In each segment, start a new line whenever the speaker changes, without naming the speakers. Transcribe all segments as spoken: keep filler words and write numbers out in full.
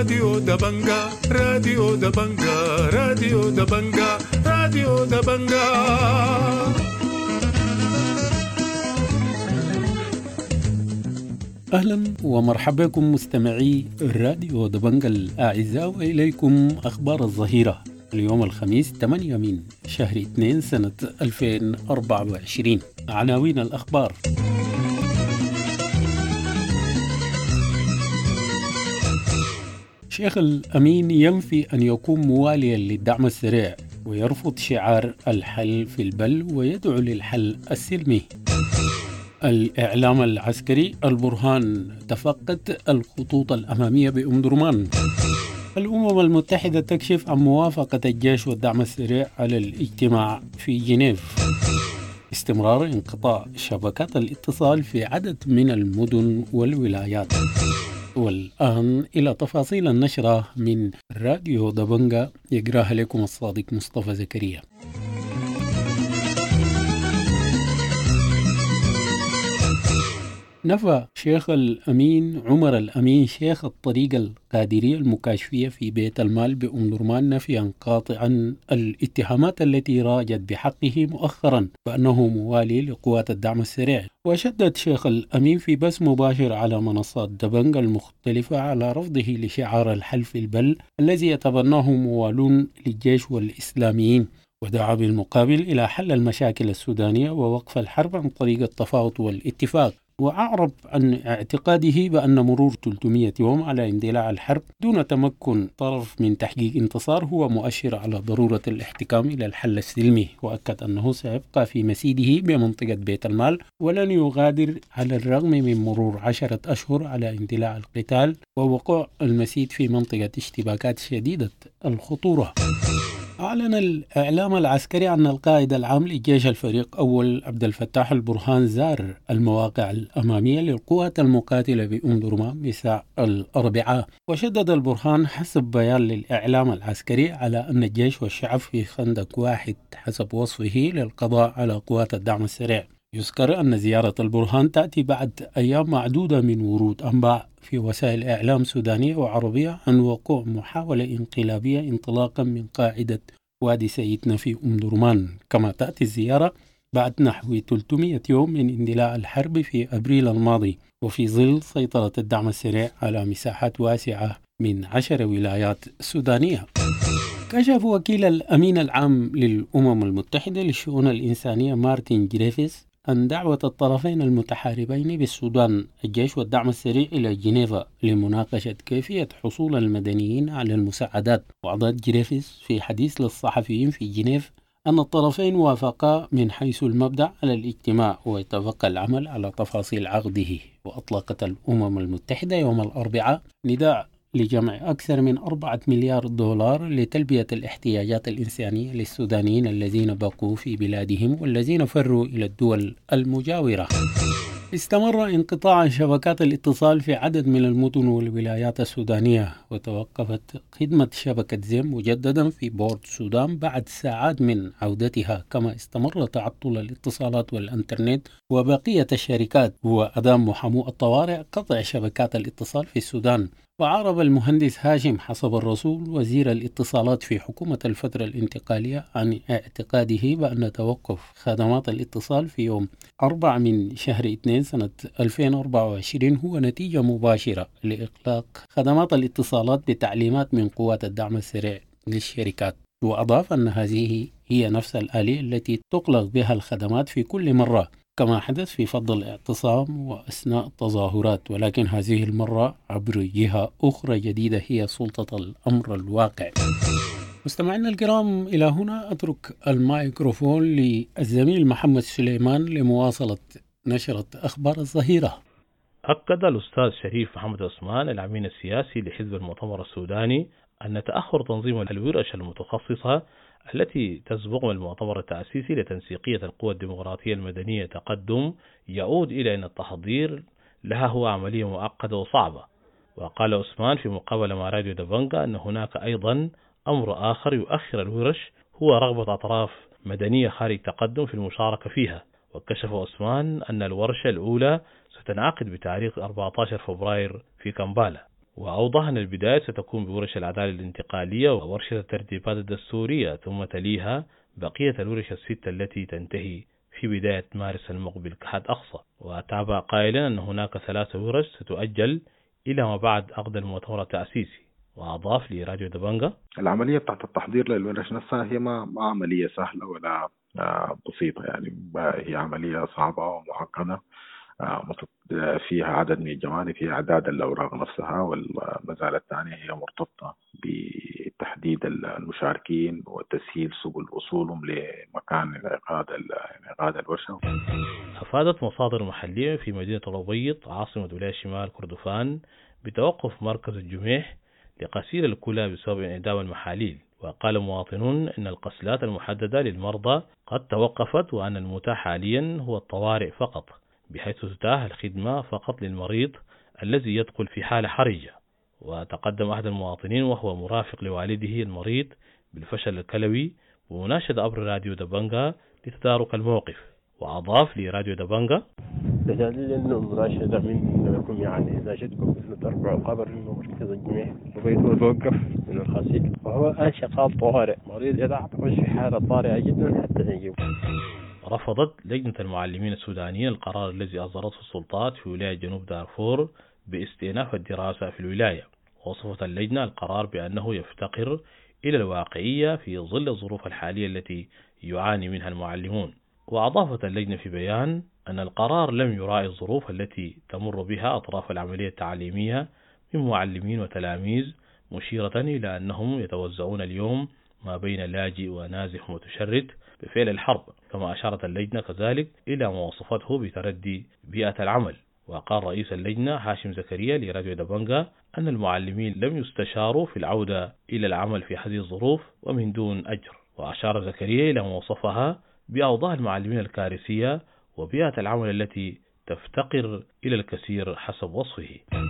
راديو دبنجا راديو دبنجا راديو دبنجا راديو دبنجا. أهلا ومرحبا بكم مستمعي راديو دبنجا الأعزاء، وإليكم أخبار الظهيرة اليوم الخميس ثمانية من شهر اثنين سنة ألفين وأربعة وعشرين. عناوين الأخبار: شيخ الأمين ينفي أن يكون مواليا للدعم السريع ويرفض شعار الحل في البل ويدعو للحل السلمي. الإعلام العسكري: البرهان تفقد الخطوط الأمامية بأم درمان. الأمم المتحدة تكشف عن موافقة الجيش والدعم السريع على الاجتماع في جنيف. استمرار انقطاع شبكات الاتصال في عدد من المدن والولايات. والآن إلى تفاصيل النشرة من راديو دبنجا، يقراها لكم الصادق مصطفى زكريا. نفى شيخ الأمين عمر الأمين شيخ الطريقة القادرية المكاشفية في بيت المال بأم درمان نفيا قاطعا الاتهامات التي راجت بحقه مؤخرا بأنه موالي لقوات الدعم السريع. وشدد شيخ الأمين في بث مباشر على منصات دبنجا المختلفة على رفضه لشعار الحلف البل الذي يتبناه موالون للجيش والإسلاميين، ودعا بالمقابل إلى حل المشاكل السودانية ووقف الحرب عن طريق التفاوض والاتفاق. وأعرب عن اعتقاده بأن مرور ثلاثمئة يوم على اندلاع الحرب دون تمكن طرف من تحقيق انتصار هو مؤشر على ضرورة الاحتكام إلى الحل السلمي، وأكد أنه سيبقى في مسيده بمنطقة بيت المال ولن يغادر على الرغم من مرور عشرة أشهر على اندلاع القتال ووقوع المسيد في منطقة اشتباكات شديدة الخطورة. أعلن الإعلام العسكري أن القائد العام للجيش الفريق أول عبد الفتاح البرهان زار المواقع الأمامية للقوات المقاتلة بأم درمان مساء الأربعاء. وشدد البرهان حسب بيان للإعلام العسكري على أن الجيش والشعب في خندق واحد حسب وصفه للقضاء على قوات الدعم السريع. يذكر أن زيارة البرهان تأتي بعد أيام معدودة من ورود أنباء في وسائل إعلام سودانية وعربية عن وقوع محاولة انقلابية انطلاقا من قاعدة وادي سيدنا في أم درمان. كما تأتي الزيارة بعد نحو ثلاثمئة يوم من اندلاع الحرب في أبريل الماضي، وفي ظل سيطرة الدعم السريع على مساحات واسعة من عشر ولايات سودانية. كشف وكيل الأمين العام للأمم المتحدة للشؤون الإنسانية مارتن جريفيث عن دعوة الطرفين المتحاربين بالسودان الجيش والدعم السريع إلى جنيفا لمناقشة كيفية حصول المدنيين على المساعدات. وأضاف جريفيث في حديث للصحفيين في جنيف أن الطرفين وافقا من حيث المبدأ على الاجتماع ويتبقى العمل على تفاصيل عقده. وأطلقت الأمم المتحدة يوم الأربعاء نداء لجمع أكثر من أربعة مليار دولار لتلبية الاحتياجات الإنسانية للسودانيين الذين بقوا في بلادهم والذين فروا إلى الدول المجاورة. استمر انقطاع شبكات الاتصال في عدد من المدن والولايات السودانية، وتوقفت خدمة شبكة زيم مجددا في بورت السودان بعد ساعات من عودتها. كما استمر تعطل الاتصالات والإنترنت وبقية الشركات. وأدام محامو الطوارئ قطع شبكات الاتصال في السودان. وعرب المهندس هاشم حسب الرسول وزير الاتصالات في حكومة الفترة الانتقالية عن اعتقاده بأن توقف خدمات الاتصال في يوم أربعة من شهر اثنين سنة ألفين وأربعة وعشرين هو نتيجة مباشرة لإغلاق خدمات الاتصالات بتعليمات من قوات الدعم السريع للشركات. وأضاف أن هذه هي نفس الآلية التي تغلق بها الخدمات في كل مرة، كما حدث في فض الاعتصام وأثناء التظاهرات، ولكن هذه المرة عبر جهة أخرى جديدة هي سلطة الأمر الواقع. مستمعينا الكرام، إلى هنا أترك الميكروفون للزميل محمد سليمان لمواصلة نشرة أخبار الظهيرة.
أكد الأستاذ شريف محمد عثمان الأمين السياسي لحزب المؤتمر السوداني أن تأخر تنظيم الورش المتخصصة التي تسبق المؤتمر التأسيسي لتنسيقية القوى الديمقراطية المدنية تقدم يعود إلى أن التحضير لها هو عملية معقدة وصعبة. وقال عثمان في مقابلة مع راديو دبنجا أن هناك أيضا أمر آخر يؤخر الورش هو رغبة أطراف مدنية خارج تقدم في المشاركة فيها. وكشف عثمان أن الورشة الأولى ستنعقد بتاريخ أربعة عشر فبراير في كمبالا، وأوضح أن البداية ستكون بورش العدالة الانتقالية وورشة الترتيبات الدستورية، ثم تليها بقية الورش الست التي تنتهي في بداية مارس المقبل كحد أقصى. وتابع قائلا أن هناك ثلاث ورش ستؤجل إلى ما بعد عقد المؤتمر التأسيسي. وأضاف لراديو دبنجة:
العملية بتاعت التحضير للورش نفسها هي ما, ما عملية سهلة ولا بسيطة، يعني هي عملية صعبة ومعقدة فيها عدد من الجوانب، هي إعداد الأوراق نفسها، والمسألة الثانية هي مرتبطة بتحديد المشاركين وتسهيل سبل وصولهم لمكان انعقاد انعقاد الورشة.
أفادت مصادر محلية في مدينة الأبيض عاصمة ولاية شمال كردفان بتوقف مركز الجميح لغسيل الكلى بسبب انعدام المحاليل. وقال مواطنون أن الغسلات المحددة للمرضى قد توقفت، وأن المتاح حاليا هو الطوارئ فقط، بحيث تتاح الخدمة فقط للمريض الذي يدخل في حالة حرجة. وتقدم أحد المواطنين وهو مرافق لوالده المريض بالفشل الكلوي ومناشدة عبر راديو دبنجة لتدارك الموقف. وأضاف لراديو دبنجة:
دليل إنه مناشدة منكم، يعني ناشدكم إنه ترفعوا خبر إنه مركز الجميع وبيته توقف من الغسيل، وهو أنشأ قال طوارئ، مريض إذا أعتقد في حالة طارئة جدا حتى يجيب.
رفضت لجنة المعلمين السودانيين القرار الذي أصدرته السلطات في ولاية جنوب دارفور باستئناف الدراسة في الولاية. وصفت اللجنة القرار بأنه يفتقر إلى الواقعية في ظل الظروف الحالية التي يعاني منها المعلمون. وأضافت اللجنة في بيان أن القرار لم يراعي الظروف التي تمر بها أطراف العملية التعليمية من معلمين وتلاميذ، مشيرة إلى أنهم يتوزعون اليوم ما بين لاجئ ونازح متشرد بفعل الحرب. كما أشارت اللجنة كذلك إلى ما وصفته بتردي بيئة العمل. وقال رئيس اللجنة هاشم زكريا لراديو دبنجة أن المعلمين لم يستشاروا في العودة إلى العمل في هذه الظروف ومن دون أجر. وأشار زكريا إلى ما وصفها بأوضاع المعلمين الكارثية وبيئة العمل التي تفتقر إلى الكثير حسب وصفه.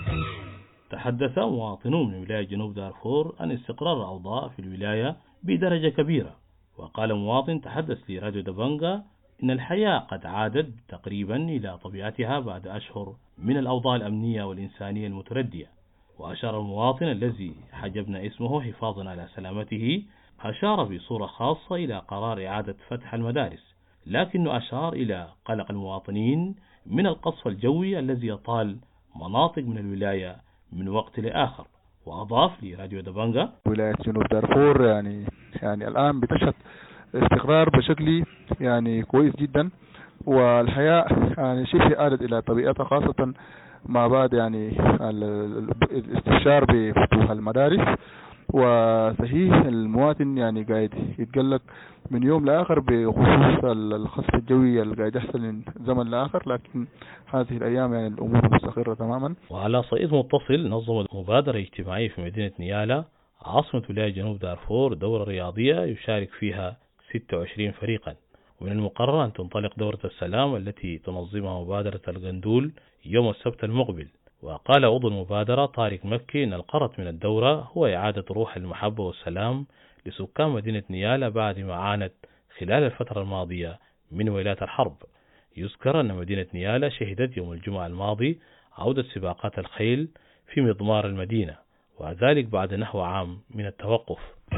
تحدث مواطنون من ولاية جنوب دارفور عن استقرار الأوضاع في الولاية بدرجة كبيرة. وقال مواطن تحدث لراديو دبنجة إن الحياة قد عادت تقريبا إلى طبيعتها بعد أشهر من الأوضاع الأمنية والإنسانية المتردية. وأشار المواطن الذي حجبنا اسمه حفاظا على سلامته، أشار بصورة خاصة إلى قرار إعادة فتح المدارس، لكنه أشار إلى قلق المواطنين من القصف الجوي الذي يطال مناطق من الولاية من وقت لآخر. وأضاف لراديو دبنجة:
ولاية جنوب دارفور يعني يعني الآن بتشهد استقرار بشكل يعني كويس جدا، والحياة يعني شبه عادت إلى طبيعتها، خاصة ما بعد يعني الاستبشار بفتوح المدارس. وصحيح المواطن يعني قاعد يتقلق من يوم لآخر بخصوص الخسف الجوي اللي قاعد يحصل من زمن لآخر، لكن هذه الأيام يعني الأمور مستقرة تماما.
وعلى صعيد متصل، نظمت مبادرة اجتماعية في مدينة نيالا عاصمة ولاية جنوب دارفور دورة رياضية يشارك فيها ستة وعشرين فريقا. ومن المقرر أن تنطلق دورة السلام التي تنظمها مبادرة الغندول يوم السبت المقبل. وقال عضو المبادرة طارق مكي أن الغرض من الدورة هو إعادة روح المحبة والسلام لسكان مدينة نيالا بعد ما عانت خلال الفترة الماضية من ويلات الحرب. يذكر أن مدينة نيالا شهدت يوم الجمعة الماضي عودة سباقات الخيل في مضمار المدينة، وذلك بعد نحو عام من التوقف.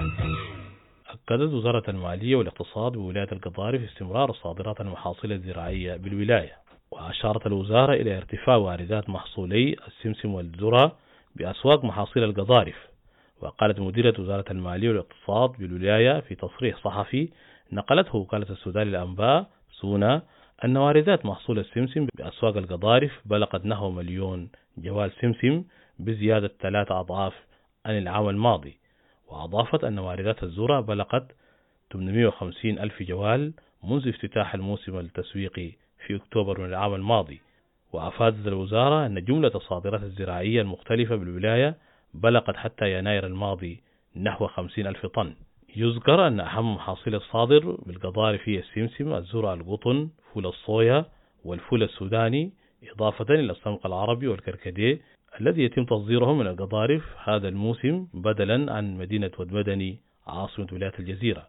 أكدت وزارة المالية والاقتصاد بولاية القضارف استمرار صادرات المحاصيل الزراعية بالولاية. وأشارت الوزارة إلى ارتفاع واردات محصولي السمسم والذرة بأسواق محاصيل القضارف. وقالت مديرة وزارة المالية والاقتصاد بالولاية في تصريح صحفي نقلته وكالة السودان للأنباء سونا أن واردات محصول السمسم بأسواق القضارف بلغت نحو مليون جوال سمسم بزيادة ثلاثة أضعاف عن العام الماضي. وأضافت أن واردات الذرة بلغت ثمانمئة وخمسين ألف جوال منذ افتتاح الموسم التسويقي في أكتوبر من العام الماضي. وأفادت الوزارة أن جملة الصادرات الزراعية المختلفة بالولاية بلغت حتى يناير الماضي نحو خمسين ألف طن. يذكر أن أهم محاصيل الصادر بالقضارف هي السمسم، الذرة، القطن، فول الصويا والفول السوداني، إضافة إلى السمق العربي والكركديه الذي يتم تصديره من القضارف هذا الموسم بدلا عن مدينة ودمدني عاصمة ولاية الجزيرة.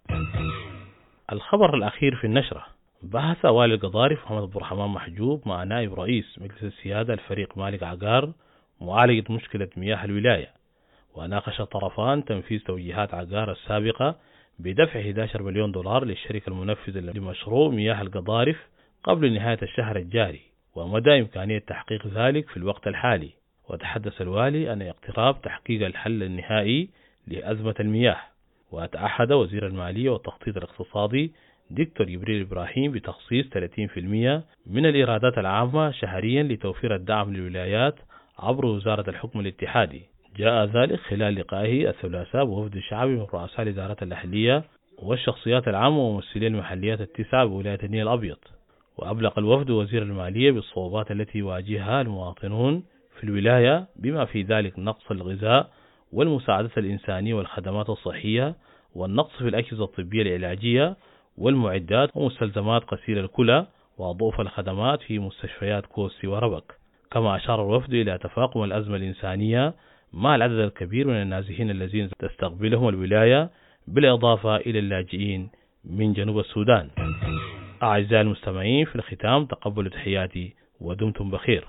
الخبر الأخير في النشرة: بحث والي القضارف محمد عبد الرحمن محجوب مع نائب رئيس مجلس السيادة الفريق مالك عقار معالجة مشكلة مياه الولاية. وناقش الطرفان تنفيذ توجيهات عقار السابقة بدفع أحد عشر مليون دولار للشركة المنفذة لمشروع مياه القضارف قبل نهاية الشهر الجاري، ومدى إمكانية تحقيق ذلك في الوقت الحالي. وتحدث الوالي عن اقتراب تحقيق الحل النهائي لأزمة المياه. وتعهد وزير المالية والتخطيط الاقتصادي دكتور جبريل إبراهيم بتخصيص ثلاثين بالمئة من الإيرادات العامة شهريا لتوفير الدعم للولايات عبر وزارة الحكم الاتحادي. جاء ذلك خلال لقائه الثلاثاء بوفد شعبي من رؤساء الإدارات الأهلية والشخصيات العامة وممثلي المحليات التسعة بولاية النيل الأبيض. وأبلغ الوفد وزير المالية بالصعوبات التي يواجهها المواطنون في الولاية، بما في ذلك نقص الغذاء والمساعدات الإنسانية والخدمات الصحية، والنقص في الأجهزة الطبية العلاجية والمعدات ومستلزمات غسيل الكلى، وضعف الخدمات في مستشفيات كوسي وربك. كما أشار الوفد إلى تفاقم الأزمة الإنسانية مع العدد الكبير من النازحين الذين تستقبلهم الولاية، بالإضافة إلى اللاجئين من جنوب السودان. أعزائي المستمعين، في الختام تقبلوا تحياتي ودمتم بخير.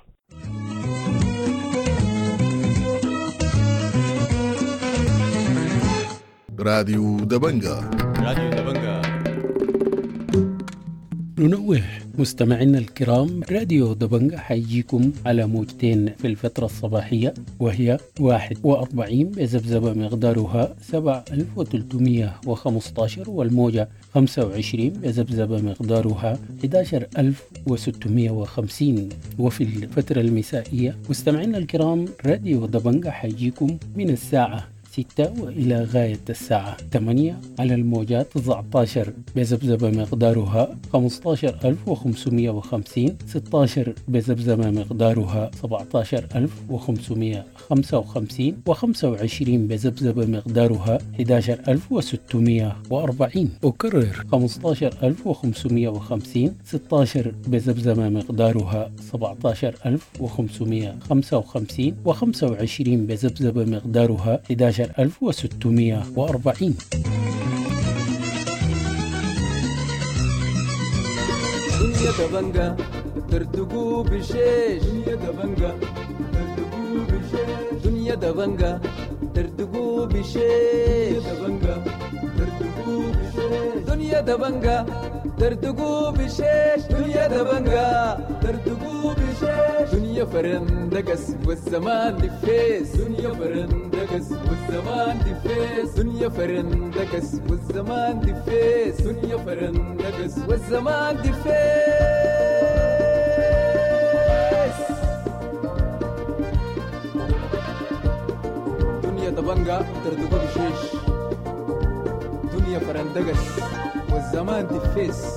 راديو دبنجة. راديو دبنجة.
ننوه مستمعينا الكرام، راديو دبنجة حيجيكم على موجتين في الفترة الصباحية، وهي واحد وأربعين بذبذبة مقدارها سبعة آلاف وثلاثمئة وخمسة عشر، والموجة خمسة وعشرين بذبذبة مقدارها أحد عشر ألف وستمئة وخمسين. وفي الفترة المسائية مستمعينا الكرام، راديو دبنجة حيجيكم من الساعة ستة وإلى غاية الساعة ثمانية على الموجات تسعة عشر بذبذبة مقدارها خمسة عشر ألف وخمسمئة وخمسين، ستة عشر بذبذبة مقدارها سبعة عشر ألف وخمسمئة وخمسة وخمسين، وخمسة وعشرين بذبذبة مقدارها أحد عشر ألف وستمئة وأربعين. أكرر خمسة عشر ألف وخمسمئة وخمسين، ستة عشر بذبذبة مقدارها سبعة عشر ألف وخمسمئة وخمسة وخمسين، وخمسة وعشرين بذبذبة مقدارها أحد عشر ألف وستمئة وأربعين.
دنيا دبنجة ترتقو بشيش، دنيا دبنجة ترتقو بشيش، دنيا دبنجة ترتقو بشيش، دنيا دبنجة ترتقو بشيش، دنيا دبنجة ترتقو بشيش، دنيا فرندقس والزمان دفيس، دنيا فرندقس والزمان دفيس، دنيا فرندقس والزمان دفيس، دنيا فرندقس والزمان دفيس. دنيا دبنجة ترتقو بشيش، دنيا فرندقس والزمان دفيس.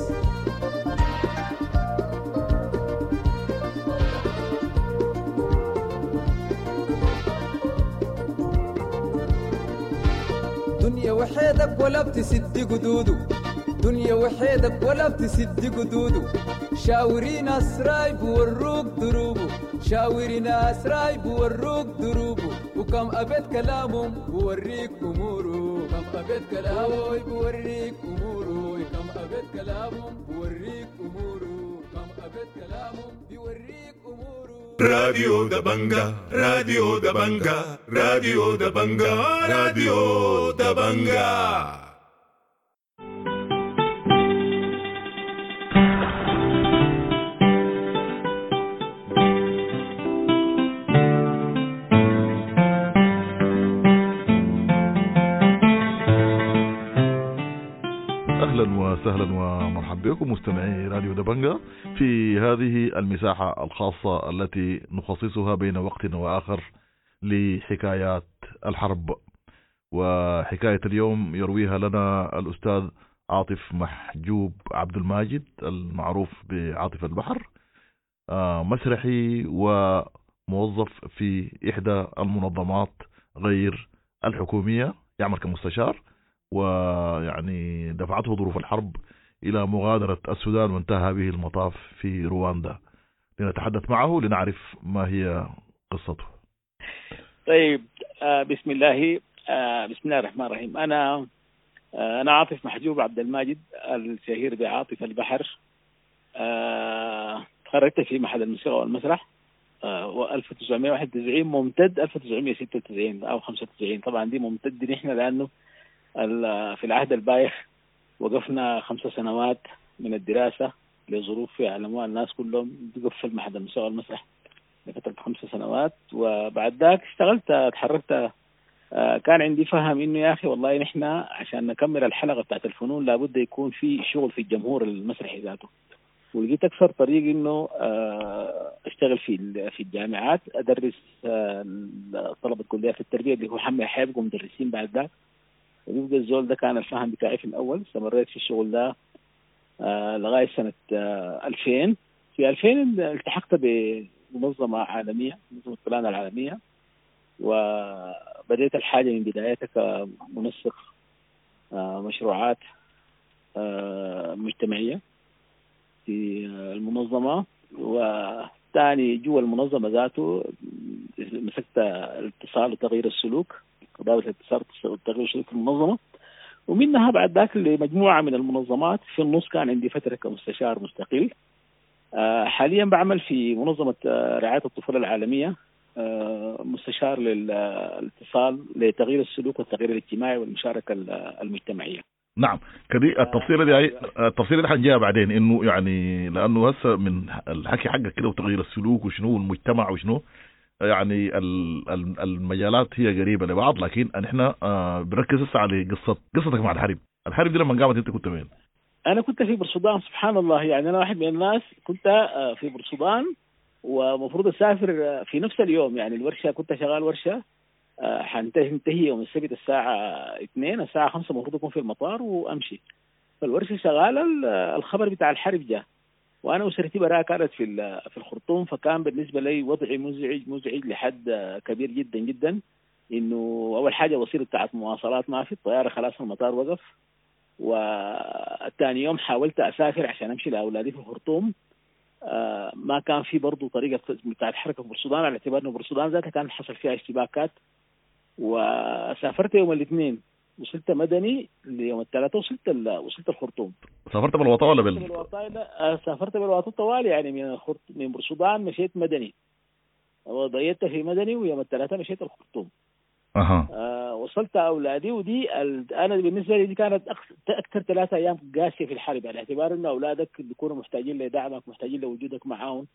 دنيا وحيدك ولا بتسد قدودو، دنيا وحيدك ولا بتسد قدودو، شاورين أسراي بوروك دروبو، شاورين أسراي بوروك دروبو، وكم أبد كلامهم بوريك أمورو، كم أبد كلامهم بوريك أمورو، كم أبد كلامهم بوريك أمورو، كم أبد كلامهم بوريك أمورو.
راديو دبنجة، راديو دبنجة، راديو دبنجة، راديو دبنجة.
أهلا وسهلا ومرحبا بكم مستمعي راديو دبنجة في هذه المساحة الخاصة التي نخصصها بين وقت وآخر لحكايات الحرب. وحكاية اليوم يرويها لنا الأستاذ عاطف محجوب عبد الماجد المعروف بعاطف البحر، مسرحي وموظف في إحدى المنظمات غير الحكومية، يعمل كمستشار، ويعني دفعته ظروف الحرب إلى مغادرة السودان وانتهى به المطاف في رواندا. لنتحدث معه لنعرف ما هي قصته.
طيب، آه بسم الله آه بسم الله الرحمن الرحيم. أنا آه أنا عاطف محجوب عبد الماجد الشهير بعاطف البحر. آه تخرجت في معهد الموسيقى والمسرح ألف وتسعمائة وواحد وتسعين ممتد ألف وتسعمائة وستة وتسعين أو خمسة وتسعين. طبعا دي ممتد نحن لأنه في العهد البايخ وقفنا خمس سنوات من الدراسة لظروف يعلموها الناس كلهم، وقف في المعهد الموسيقى والمسرح لفترة خمس سنوات. وبعد ذاك اشتغلت اتحركت. كان عندي فهم انه يا اخي والله نحن عشان نكمل الحلقة بتاعت الفنون لابد يكون في شغل في الجمهور المسرحي ذاته. ولقيت اكثر طريق انه اشتغل في في الجامعات، ادرس طلبة كليات في التربية اللي هو حمي حيبقوا مدرسين بعد ذاك. ويبقى الزول ده كان الفهم بتاعي في الاول. استمريت في الشغل ده لغاية سنة ألفين. في ألفين التحقت بمنظمة عالمية، منظمة بلان العالمية، وبدأت الحاجة من بدايتها كمنسق مشروعات مجتمعية في المنظمة. وثاني جوا المنظمة ذاته مسكت الاتصال وتغيير السلوك، قضايا الاتصال وتغيير السلوك في المنظمة. ومنها بعد ذاك لمجموعة من المنظمات. في النص كان عندي فترة كمستشار مستقل. حاليا بعمل في منظمة رعاية الطفولة العالمية، مستشار للاتصال لتغيير السلوك والتغيير الاجتماعي والمشاركة المجتمعية.
نعم كدي التفصيلة دي التفصيلة دي حنجيها بعدين، انه يعني لانه هسه من الحكي حقك كده وتغيير السلوك وشنو المجتمع وشنو يعني المجالات هي قريبة لبعض، لكن احنا بنركز هسه على قصة قصتك مع الحرب. الحرب دي لما قامت انت كنت وين؟
انا كنت في بورسودان. سبحان الله، يعني انا واحد من الناس كنت في بورسودان ومفروض اسافر في نفس اليوم. يعني الورشة كنت شغال ورشة حنتهي يوم السبت الساعة اثنين، الساعة خمسة المفروض أكون في المطار وأمشي. فالورشة شغالة، الخبر بتاع الحرب جاء وأنا وسرتي براء كانت في في الخرطوم. فكان بالنسبة لي وضعي مزعج مزعج لحد كبير جدا جدا. إنه أول حاجة وسيلة بتاعت مواصلات ما في، الطيارة خلاص المطار وقف. والثاني يوم حاولت أسافر عشان أمشي لأولادي في الخرطوم، آه ما كان في برضو طريقة بتاعت حركة في بورسودان، على اعتبار أن بورسودان ذاتها كان حصل فيها اشتباكات. وسافرت يوم الاثنين، وصلت مدني ليوم الثلاثاء وصلت وصلت الخرطوم.
سافرت بالوطا ولا بال؟
بالوطا. لا سافرت بالوطا طوالي، يعني من الخرط من بورسودان مشيت مدني وضيت في مدني، ويوم الثلاثاء مشيت الخرطوم.
أها.
آه وصلت أولادي. ودي ال... أنا بالنسبة لي دي كانت أكثر ثلاثة أيام قاسية في الحرب، على اعتبار إن أولادك بيكونوا محتاجين لدعمك، محتاجين لوجودك معاهم.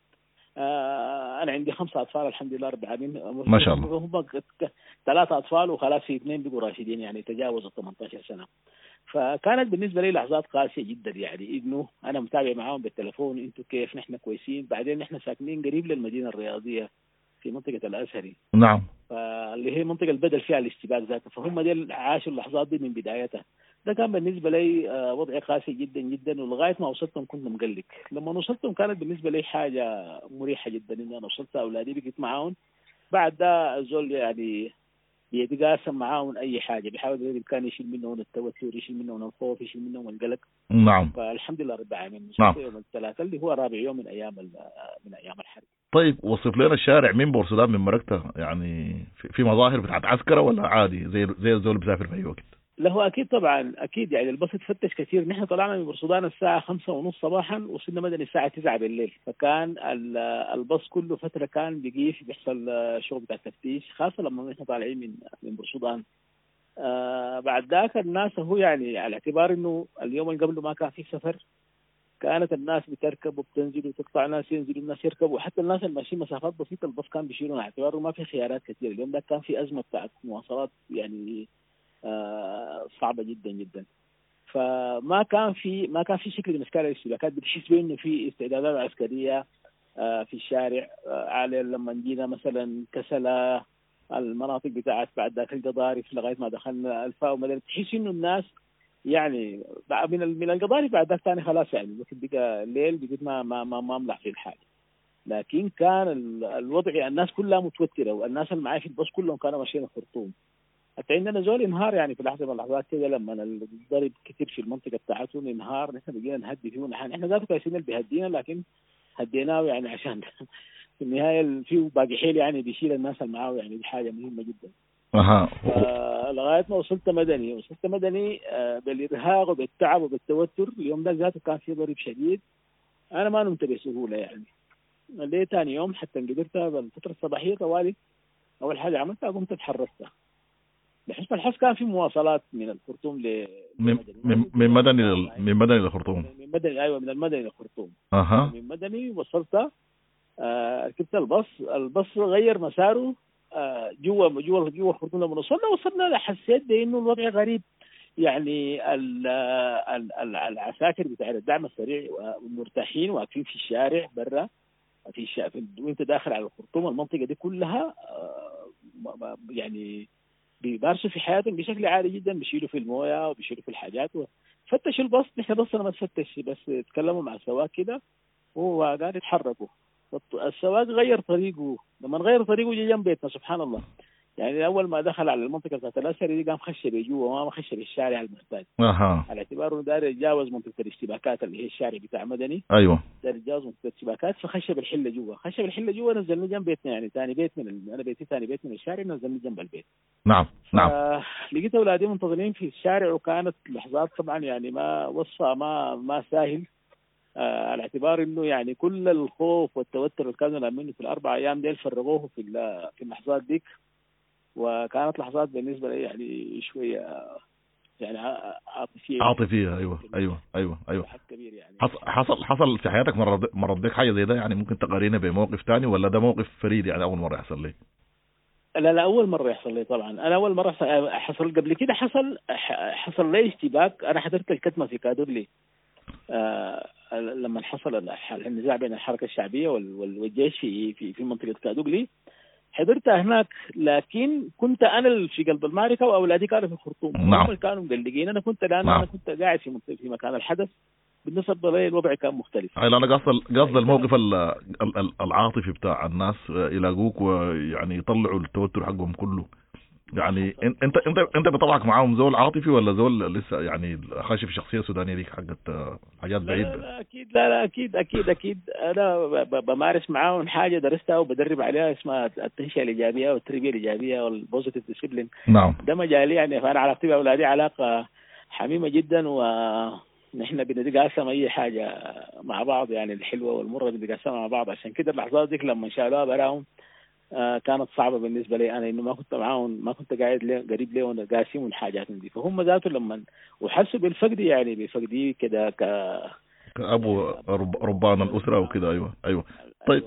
آه أنا عندي خمسة أطفال الحمد لله رب العالمين
ما شاء الله.
هم ثلاثة أطفال وخلاص في اثنين بقوا راشدين، يعني تجاوزوا ثمانية عشر سنة. فكانت بالنسبة لي لحظات قاسية جدا، يعني إنه أنا متابع معاهم بالتلفون، أنتوا كيف، نحن كويسين. بعدين نحن ساكنين قريب للمدينة الرياضية في منطقة الأزهري.
نعم.
فاللي هي منطقة البدل فيها الاشتباك ذاته، فهم دي عاشوا اللحظات دي من بدايتها. ده كان بالنسبة لي وضعي قاسي جدا جدا، ولغاية ما وصلتهم كنت مقلق. لما وصلتهم كانت بالنسبة لي حاجة مريحة جدا إن أنا وصلت أولادي بقيت معاهم. بعد ده الزول يعني بيتقاسم معاهم أي حاجة، بيحاول بقدر الإمكان يشيل منهم التوتر، يشيل منهم الخوف، يشيل منهم القلق.
نعم.
فالحمد لله رب العالمين.
نعم.
يوم الثلاثاء اللي هو رابع يوم من أيام من أيام الحرب.
طيب وصف لنا الشارع من بورسودان من مركته، يعني في مظاهر بتاعت عسكرة ولا عادي زي زي الزول بيسافر في أي وقت؟
لا هو أكيد طبعا أكيد، يعني الباص اتفتش كثير. نحن طلعنا من بورسودان الساعة خمسة ونص صباحا، وصلنا مدني الساعة تسعة بالليل. فكان الباص كله فترة كان بيقيف بيحصل شغل بتاع تفتيش، خاصة لما نحن طالعين من من بورسودان. آه بعد ذاك الناس هو يعني على اعتبار إنه اليوم اللي قبله ما كان في سفر، كانت الناس بتركب وبتنزل وتقطع، ناس ينزلوا الناس يركبوا، وحتى الناس اللي ماشيين مسافات بسيطة الباص كان بيشيلون، على اعتبار ما في خيارات كثير. اليوم ده كان في أزمة بتاعت مواصلات يعني آه صعبة جدا جدا. فما كان في ما كان في شكل من اشكال الاشتباكات بتحس بانه في استعدادات عسكريه آه في الشارع. آه على لما جينا مثلا كسلا المناطق بتاعت بعد ذاك القضارف لغايه ما دخلنا الفاو مدن، تحس انه الناس يعني من من القضارف بعد ذاك ثاني خلاص، يعني بقى الليل بقيت ما ما ما مملح في الحال. لكن كان الوضع الناس كلها متوتره، والناس اللي معي في الباص كلهم كانوا ماشيين الخرطوم. حتى عندنا زول انهار يعني في لحظه من اللحظات كده، لما الضرب كتير في المنطقه بتاعتهم انهار، نحن بقينا نهدي فيه. نحن احنا ذاته كويسين اللي بيهدينا، لكن هديناه يعني عشان في النهايه في باقي حيل يعني بيشيل الناس اللي معاه، يعني دي حاجه مهمه جدا.
اها.
لغايه ما وصلت مدني وصلت مدني بالارهاق وبالتعب وبالتوتر. اليوم ده ذاته كان في ضرب شديد، انا ما نمت بسهوله يعني. ليه تاني يوم حتى قدرتها بالفترة الصباحية طوالي. أول حاجة عملتها قمت اتحركت بحسب الحس. كان في مواصلات من الخرطوم ل
من من مدني لل... من مدني للخرطوم.
من مدني أيوة من المدني للخرطوم.
أها.
من مدني وصلت آه ركبت الباص. الباص غير مساره آه جوا جوا جوا الخرطوم. لما وصلنا وصلنا حسيت بإنه الوضع غريب. يعني ال ال ال العساكر بتاع الدعم السريع مرتاحين واقفين في الشارع برا في الشارع وانت داخل على الخرطوم. المنطقة دي كلها آه يعني بيمارسوا في حياتهم بشكل عادي جدا. بيشيلوا في المويه وبيشيلوا في الحاجات. فتشوا الباص. نحن بصنا ما تفتش بس تكلموا مع السواق كده وهو قاعد يتحركوا. السواق غير طريقه. لما غير طريقه جا جنب بيتنا سبحان الله. يعني اول ما دخل على المنطقه بتاعت الاسري دي قام خش بجوا ما خش بالشارع المحتاج.
اها.
على اعتباره داير يتجاوز منطقه الاشتباكات اللي هي الشارع بتاع مدني.
ايوه.
داير يتجاوز منطقه الاشتباكات فخش بالحله جوا. خش بالحله جوا نزلني جنب بيتنا. يعني ثاني بيت من ال... انا بيتي ثاني بيت من الشارع نزلني جنب البيت.
نعم نعم.
لقيت اولادي منتظرين في الشارع وكانت لحظات طبعا يعني ما وصى ما ما ساهل. آه على اعتبار انه يعني كل الخوف والتوتر اللي كانوا منه في الاربع ايام ديل فرغوه في في اللحظات ديك. وكانت لحظات بالنسبه لي يعني شويه يعني عاطفيه.
عاطفيه ايوه ايوه ايوه ايوه.
كبير يعني.
حصل حصل في حياتك مره مره ديك حاجه زي ده يعني ممكن تقارنها بموقف ثاني ولا ده موقف فريد يعني اول مره يحصل لي؟
لا لا اول مره يحصل لي طبعا. انا اول مره حصل قبل كده حصل حصل لي اشتباك. انا حضرت الكتمه في كادورلي آه لما حصل النزاع بين الحركه الشعبيه والجيش في في في منطقه كادورلي. حضرتها هناك لكن كنت انا في قلب المعركه واولادي كانوا في الخرطوم.
نعم.
هم كانوا مقلقين. انا كنت الان
نعم.
انا كنت قاعد في في مكان الحدث. بالنسبه لي الوضع كان مختلف.
اي انا قصد قصد الموقف العاطفي بتاع الناس يلاقوك ويعني يطلعوا التوتر حقهم كله. يعني انت انت انت بطبعك معاهم زول عاطفي ولا زول لسه يعني خاشي في شخصيه سودانيه ديك حقت حاجات بعيده؟
لا, لا اكيد لا لا اكيد اكيد اكيد انا بمارس معاهم حاجه درستها وبدرب عليها اسمها التنشئه الايجابيه والتربيه الايجابيه والبوزيتيف ديسيبلين.
نعم.
ده مجالي يعني. فانا علاقتي باولادي علاقه حميمه جدا ونحن بنتقاسم اي حاجه مع بعض يعني الحلوه والمره بنتقاسمها مع بعض. عشان كده اللحظات ديك لما شالوها براهم آه كانت صعبة بالنسبة لي أنا إنه ما كنت معاهم ما كنت قاعد لي قريب لي وأنا قاسم والحاجات دي. فهم ذاته لما وحسوا بالفقد يعني بفقدي كده ك
كأبو ربان الأسرة وكده. أيوة أيوة. طيب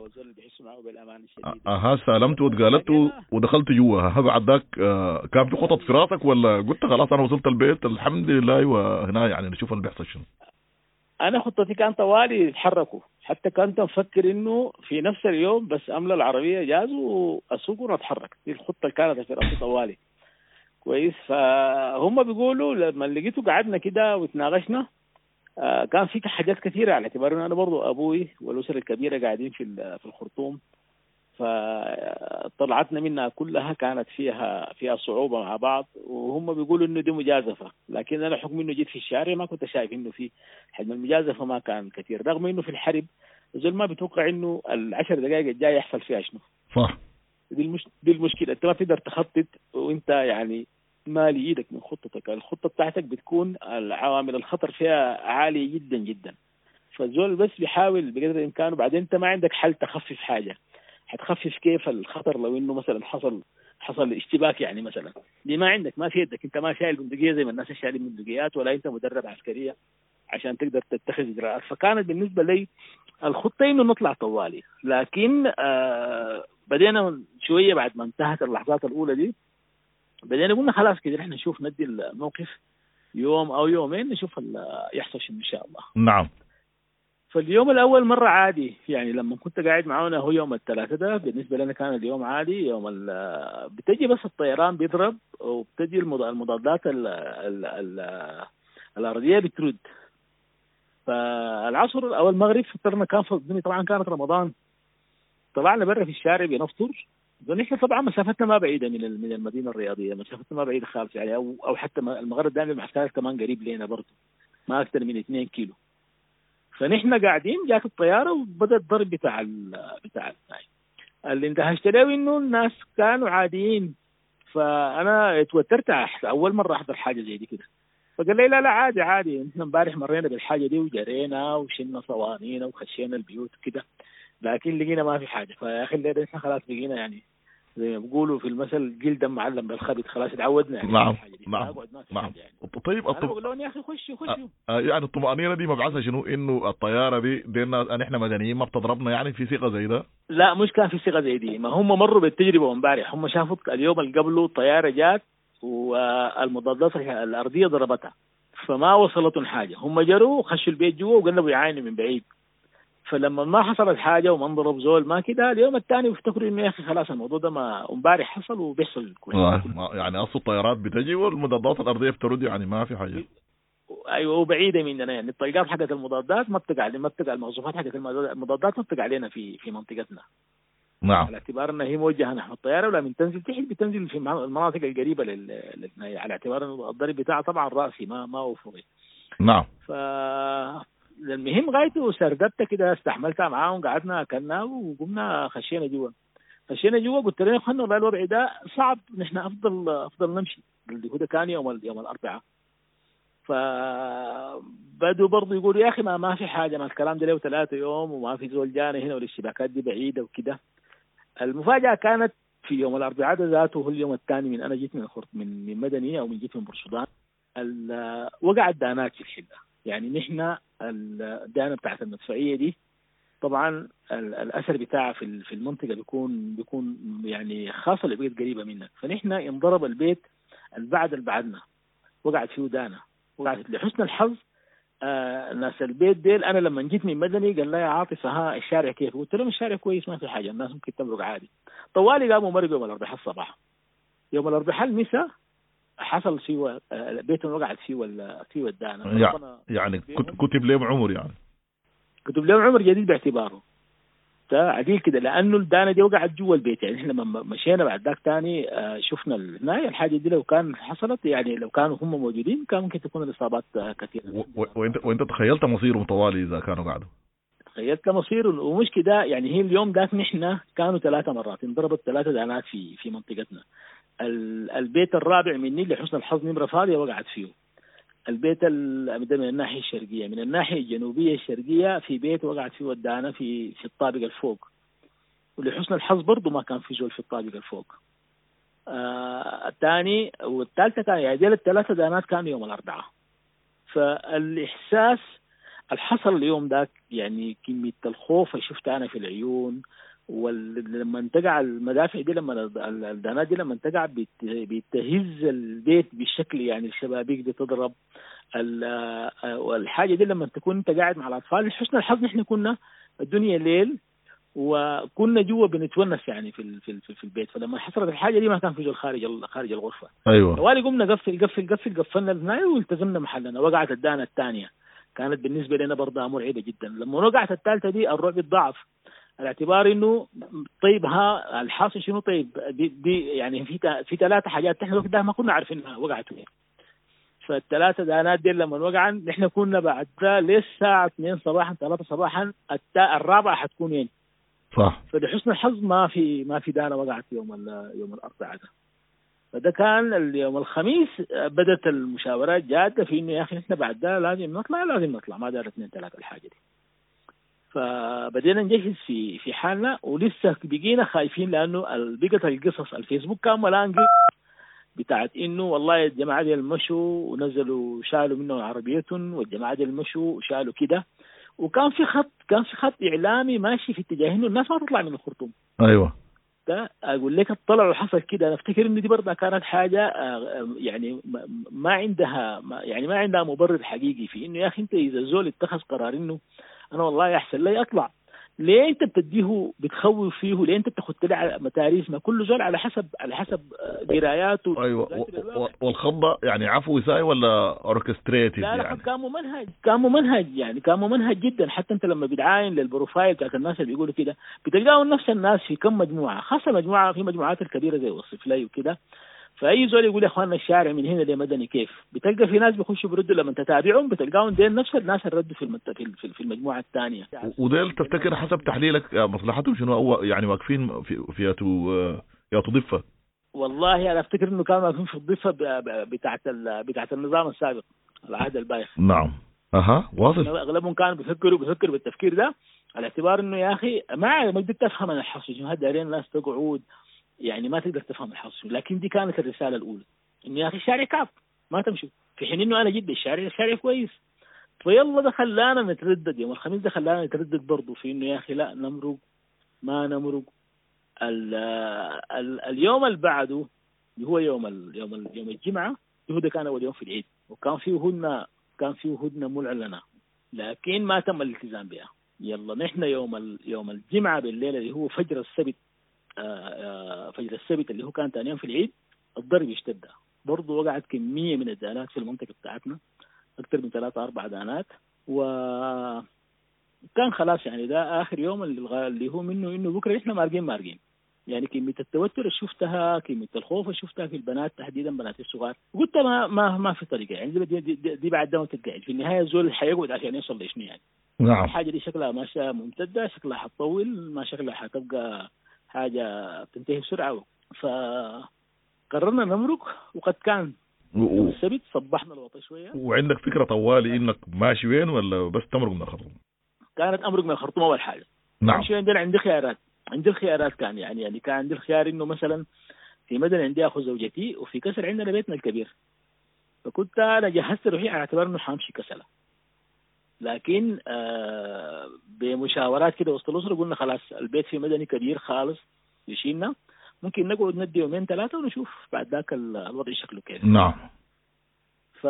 أها سلمت وتقالت ودخلت جوا. بعد ذاك آه كان في خطط في راسك ولا قلت خلاص أنا وصلت البيت الحمد لله وهنا يعني نشوف اللي بيحصل شنو؟
أنا خطتي كان طوالي يتحركوا. حتى كنت مفكر إنه في نفس اليوم بس أملى العربية جاز وأسوق ونتحرك. دي الخطة اللي كانت في راسي طوالي كويس. فهم بيقولوا لما لقيته قعدنا كده وتناقشنا آه كان في حاجات كثيرة على اعتبار إنه أنا برضو أبوي والأسرة الكبيرة قاعدين في في الخرطوم. فطلعتنا منها كلها كانت فيها فيها صعوبة مع بعض. وهم بيقولوا إنه دي مجازفة. لكن أنا حكم إنه جيت في الشارع ما كنت شايف إنه في حجم المجازفة ما كان كثير. رغم إنه في الحرب زول ما بتوقع إنه العشر دقائق الجاية يحصل فيها شنو.
صح.
دي المش... دي المشكلة. أنت ما تقدر تخطط وأنت يعني مالي إيدك من خطتك. الخطة بتاعتك بتكون العوامل الخطر فيها عالية جدا جدا. فالزول بس بيحاول بقدر الإمكان. بعدين أنت ما عندك حل تخفف حاجة. هتخفف كيف الخطر لو انه مثلا حصل حصل اشتباك يعني مثلا دي ما عندك ما في يدك. انت ما شايل بندقيه زي ما الناس شايلين بندقيات ولا انت مدرب عسكريه عشان تقدر تتخذ اجراءات. فكانت بالنسبه لي الخطه انه نطلع طوالي. لكن آه بدينا شويه بعد ما انتهت اللحظات الاولى دي بدينا قلنا خلاص كده احنا نشوف ندي الموقف يوم او يومين نشوف يحصل شيء ان شاء الله.
نعم.
فاليوم الأول مرة عادي يعني لما كنت قاعد معانا هو يوم الثلاثة ده بالنسبة لنا كان اليوم عادي. يوم بتجي بس الطيران بيضرب وبتجي المضادات ال ال ال الأرضية بترد. فالعصر أو المغرب فطرنا كان فضلني طبعا كانت رمضان. طلعنا برا في الشارع بنفطر. ونحن طبعا مسافتنا ما بعيدة من من المدينة الرياضية. مسافتنا ما بعيدة خالص يعني أو أو حتى المغرب دائما المعسكر كمان قريب لنا برضه ما أكثر من اثنين كيلو. فنحن قاعدين جات الطياره وبدا الضرب بتاع ال بتاع اللي اندهشت له انه الناس كانوا عاديين. فانا اتوترت اول مره احضر حاجه زي دي كده. فقال لي لا لا عادي عادي. احنا امبارح مرينا بالحاجه دي وجرينا وشلنا صوانينا وخشينا البيوت وكده. لكن لقينا ما في حاجه. فيا اخي الليله احنا خلاص بقينا يعني زي ما بيقولوا في المثل جلد معلم بالخبط، خلاص اتعودنا يعني.
نعم نعم نعم. طيب
انا بقول لهم يا اخي خشوا خشوا.
آه يعني الطمأنينة دي مبعثها شنو؟ انه الطياره دي دينا ان احنا مدنيين ما بتضربنا يعني في ثقه زي ده؟
لا مش كان في ثقه زي دي، ما هم مروا بالتجربه امبارح، هم شافوا اليوم اللي قبله طياره جات والمضادات الارضيه ضربتها فما وصلتهم حاجه، هم جروا خشوا البيت جوا وقلبوا يعاينوا من بعيد. فلما ما حصلت حاجه وما انضرب زول ما كده، اليوم الثاني بيفتكروا انه يا اخي خلاص الموضوع ده ما امبارح حصل وبيحصل كويس.
يعني اصل الطيارات بتجي والمضادات الارضيه بترد، يعني ما في حاجه.
ايوه وبعيده مننا يعني، الطلقات حقت المضادات ما بتقع ما بتقع الموظفات حقت المضادات ما بتقع علينا في في منطقتنا.
نعم.
على اعتبار انها هي موجهه نحو الطياره، ولا من تنزل تحت بتنزل في المناطق القريبه لل على اعتبار انه الضرب بتاعها طبعا راسي ما ما افقي.
نعم.
ف المهم غايته سردبت كده، استحملتها معاهم، قعدنا اكلنا وقمنا خشينا جوا. خشينا جوا قلت لهم خلنا والله الوضع ده صعب، نحن افضل افضل نمشي. اللي هو ده كان يوم يوم الاربعاء. فبدوا برضه يقولوا يا اخي ما ما في حاجه، ما الكلام ده له ثلاثه يوم وما في زول جانا هنا والاشتباكات دي بعيده وكده. المفاجاه كانت في يوم الاربعاء ده ذاته، هو اليوم الثاني من انا جيت من خرط من من مدني او من جيت من برشدان. وقعت دانات في الحله، يعني نحن الدانه بتاعت المدفعيه دي طبعا الاثر بتاعها في في المنطقه بيكون بيكون يعني خاصه لبيت قريبه منك. فنحن انضرب البيت البعد اللي بعدنا وقعت فيه دانه، وقعت لحسن الحظ آه ناس البيت ديل. انا لما جيت من مدني قال لي يا عاطف ها الشارع كيف؟ قلت لهم الشارع كويس ما في حاجه، الناس ممكن تمرق عادي. طوالي قاموا مرقوا يوم الاربعاء الصباح. يوم الاربعاء المساء حصل فيه آه بيتهم وقعت فيه ولا فيه الدانه.
يعني كتب لهم عمر، يعني
كتب لهم عمر جديد باعتباره ده عديل كده، لانه الدانه دي وقعت جوا البيت. يعني احنا لما مشينا بعد ذاك ثاني آه شفنا هنا الحاجه دي لو كان حصلت يعني لو كانوا هم موجودين كان ممكن تكون الاصابات آه كثيره.
وانت وانت تخيلت مصيرهم طوالي اذا كانوا قعدوا؟
تخيلت مصير. ومش كده يعني، هي اليوم ذاك نحن كانوا ثلاثه مرات انضربت ثلاثه دانات في في منطقتنا. البيت الرابع مني لحسن الحظ نمره فاضيه وقعت فيه. البيت من الناحية الشرقية، من الناحية الجنوبية الشرقية في بيت وقعت فيه ودانة في في الطابق الفوق، ولحسن الحظ برضو ما كان في زول في الطابق الفوق. آه الثاني والثالثة كان يعني ديل الثلاثة دانات كانوا يوم الأربعاء. فالإحساس الحصل اليوم ذاك يعني كمية الخوف اللي شفتها أنا في العيون. ولما تقع المدافع دي، لما الدانات دي لما تقع بتهز البيت بالشكل يعني الشبابيك بتضرب. والحاجه دي لما تكون انت قاعد مع الاطفال، لحسن الحظ نحن كنا الدنيا ليل وكنا جوا بنتونس يعني في في في البيت. فلما حصلت الحاجه دي ما كان في زول خارج خارج الغرفه.
ايوه.
طوالي قمنا قفل قفل قفل قفلنا البنايه والتزمنا محلنا. وقعت الدانه الثانيه كانت بالنسبه لنا برضه مرعبه جدا. لما وقعت الثالثه دي الرعب اتضاعف، على اعتبار انه طيب ها الحاصل شنو؟ طيب دي, دي يعني في في ثلاثه حاجات احنا وقتها ما كنا عارفينها وقعت وين. فالثلاثه دانات دي لما وقعن نحن كنا بعد للساعه اثنين صباحا ثلاثة صباحا الرابعه حتكون وين؟
صح.
فلحسن الحظ ما في ما في دانه وقعت يوم يوم الاربعاء ده. فده كان اليوم الخميس بدت المشاورات جاده في انه يا اخي نحن بعد ده لازم نطلع لازم نطلع ما دار اثنين ثلاثه الحاجه دي. فبدينا نجهز في في حالنا، ولسه بقينا خايفين لانه بقت القصص الفيسبوك كان ملان بتاعت انه والله الجماعه دي المشوا ونزلوا شالوا منهم عربيتهم، والجماعه دي المشوا وشالوا كده. وكان في خط كان في خط اعلامي ماشي في اتجاه انه الناس ما تطلع من الخرطوم.
ايوه.
ده اقول لك اطلعوا وحصل كده. انا افتكر ان دي برضه كانت حاجه يعني ما عندها يعني ما عندها مبرر حقيقي في انه يا اخي انت اذا الزول اتخذ قرار انه انا والله احسن لي اطلع، ليه انت بتديه بتخوف فيه؟ ليه انت بتاخد له على متاريس؟ ما كل زول على حسب على حسب قراياته.
ايوه. والخضه يعني عفوي ساي ولا اوركستريتد؟
لا لا
يعني
كان ممنهج كان ممنهج يعني كان ممنهج جدا. حتى انت لما بتعاين للبروفايل بتاعت الناس اللي بيقولوا كده بتلقاهم نفس الناس في كم مجموعه، خاصه مجموعه في مجموعات الكبيره زي وصف لي وكده. فاي زول يقول يا اخواننا الشارع من هنا لمدني كيف، بتلقى في ناس بيخشوا بيردوا لما تتابعهم بتلقاهم دين نفس الناس اللي ردوا في المت... في في المجموعه الثانيه.
وديل تفتكر حسب تحليلك مصلحتهم شنو؟ أو يعني واقفين في في ياتو ياتو ضفه؟
والله انا افتكر انه كانوا واقفين في الضفه بتاعت ال... بتاعت النظام السابق العهد البايخ.
نعم. اها واضح.
اغلبهم كانوا بيفكروا بيفكروا بالتفكير ده، على اعتبار انه يا اخي ما ما قدرت افهم انا الحصر شنو، هذا دارين الناس تقعد يعني ما تقدر تفهم الحصر. لكن دي كانت الرساله الاولى، انه يا اخي الشارع كعب ما تمشوا، في حين انه انا جد الشارع الشارع كويس. فيلا ده خلانا نتردد يوم الخميس، ده خلانا نتردد برضه في انه يا اخي لا نمرق ما نمرق. ال ال اليوم اللي بعده اللي هو يوم ال يوم ال يوم الجمعه، هو ده كان اول يوم في العيد، وكان فيه هدنه كان فيه هدنه معلنه لكن ما تم الالتزام بها. يلا نحن يوم ال يوم الجمعه بالليل اللي هو فجر السبت، آآ فجر السبت اللي هو كان ثاني يوم في العيد، الضرب اشتد برضه. وقعت كميه من الدانات في المنطقه بتاعتنا، اكثر من ثلاثة اربع دانات، وكان خلاص يعني ده اخر يوم اللي, اللي هو منه انه بكره احنا مارقين مارقين. يعني كميه التوتر اللي شفتها، كميه الخوف اللي شفتها في البنات تحديدا بنات الصغار، قلت ما ما ما في طريقه يعني دي, دي, دي, دي بعد ما تتقاعد في النهايه الزول حيقعد عشان يوصل لشنو يعني.
نعم.
الحاجه دي شكلها ماشيه ممتده، شكلها حتطول، ما شكلها حتبقى حاجه تنتهي بسرعه. فقررنا نمرق، وقد كان يوم السبت صبحنا الوطن شويه.
وعندك فكره طوالي انك ماشي وين ولا بس تمرق من الخرطوم؟
كانت امرق من الخرطوم اول حاجه.
نعم.
ماشي عندنا عندي خيارات عندي الخيارات كان يعني يعني كان عندي الخيار انه مثلا في مدن عندي اخذ زوجتي، وفي كسل عندنا بيتنا الكبير. فكنت انا جهزت روحي على اعتبار انه حامشي كسله، لكن آه بمشاورات كده وسط الاسره قلنا خلاص البيت في مدني كبير خالص يشيلنا، ممكن نقعد ندي يومين ثلاثه ونشوف بعد ذاك الوضع شكله كيف.
نعم.
ف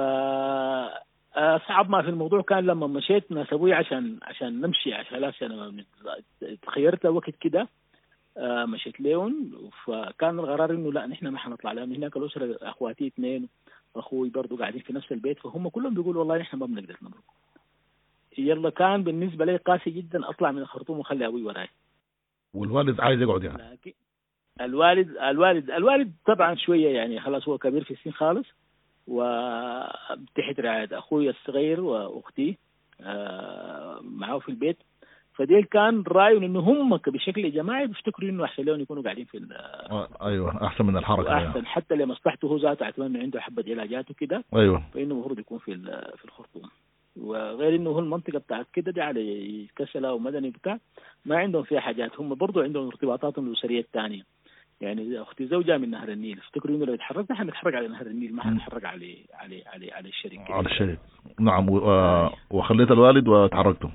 صعب ما في الموضوع كان لما مشيت ناس ابوي عشان عشان نمشي عشان عشان تخيرت وقت كده، مشيت لهم. فكان القرار انه لا نحن ما حنطلع لهم هناك. الاسره اخواتي اثنين واخوي برضه قاعدين في نفس البيت، فهم كلهم بيقولوا والله نحن ما بنقدر نمرق. يلا كان بالنسبه لي قاسي جدا اطلع من الخرطوم وخلي ابوي وراي.
والوالد عايز يقعد يعني؟
لكن الوالد الوالد الوالد طبعا شويه يعني خلاص هو كبير في السن خالص، وتحت رعاية أخوي الصغير وأختي معه في البيت. فديل كان رأيهم إنه هم بشكل جماعي بيفتكروا إنه أحسن لهم يكونوا قاعدين في
أيوة أحسن من الحركة
أحسن يعني. حتى لمصلحته هو ذاته اعتبر إنه عنده حبة علاجات وكده.
أيوة.
فإنه المفروض يكون في في الخرطوم. وغير إنه هو المنطقة بتاعت كده دي على كسلة ومدني بتاع ما عندهم فيها حاجات، هم برضو عندهم ارتباطاتهم الأسرية الثانية. يعني اختي زوجها من نهر النيل، افتكروا انه لو يتحركنا حنتحرك على نهر النيل، ما حنتحرك على على على على الشريك
على الشريك. نعم. و... آه. وخليت الوالد وتحركتم.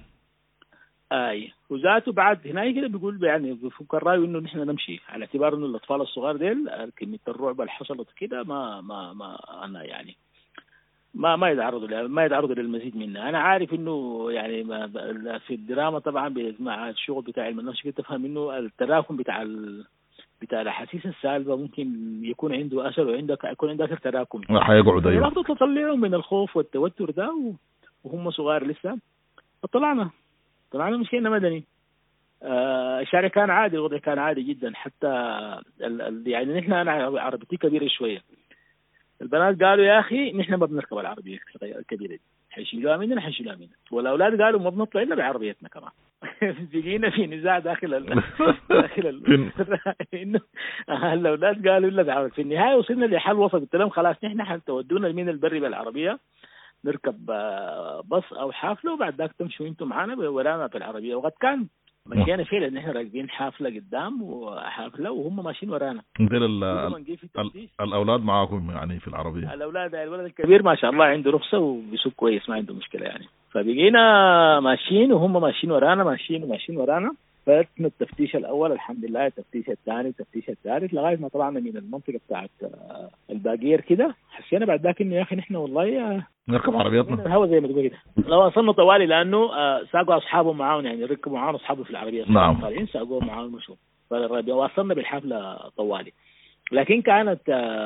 اي وذاته بعد هناك كده بيقول يعني بفكر رايه انه نحن نمشي على اعتبار انه الاطفال الصغار ديل كميه الرعب اللي حصلت كده ما ما ما انا يعني ما ما يتعرضوا ما يتعرضوا للمزيد منها. انا عارف انه يعني ما في الدراما طبعا مع الشغل بتاع علم النفس كده تفهم انه التراكم بتاع ال بتاع الاحاسيس السالبه ممكن يكون عنده اثر، وعندك يكون عنده اثر تراكمي.
حيقعد ايوه.
برضه تطلعهم من الخوف والتوتر ده وهم صغار لسه. فطلعنا طلعنا مشينا مدني. آه الشارع كان عادي، الوضع كان عادي جدا. حتى ال ال يعني نحن انا عربيتي كبيره شويه. البنات قالوا يا اخي نحن ما بنركب العربيه الكبيره دي، حيشيلوها مننا حيشيلوها مننا. والاولاد قالوا ما بنطلع الا بعربيتنا كمان. بقينا في نزاع داخل ال... داخل ال... انه الاولاد قالوا الا بعربيتنا. في النهايه وصلنا لحل وسط، قلت لهم خلاص نحن حتودونا من البري بالعربيه، نركب باص او حافله، وبعد ذاك تمشوا انتم معنا ورانا في العربيه. وقد كان مشينا فعلا ان احنا راكبين حافله قدام وحافله وهم ماشيين ورانا.
ال الاولاد معاكم يعني في العربيه؟
الاولاد الولد الكبير ما شاء الله عنده رخصه وبيسوق كويس ما عنده مشكله يعني. فبقينا ماشيين وهم ماشيين ورانا ماشيين وماشيين ورانا. فاتنا التفتيش الاول الحمد لله، التفتيش الثاني، التفتيش الثالث، لغايه ما طلعنا من المنطقه بتاعت الباقير كده. حسينا بعد ذاك انه يا اخي نحن والله
نركب عربياتنا
الهوا زي ما تقول كده. لو وصلنا طوالي لانه ساقوا اصحابهم معاهم يعني ركبوا معاهم اصحابهم في العربيه.
نعم.
طالعين ساقوهم معاهم مشوا. فالربيع وصلنا بالحفله طوالي. لكن كانت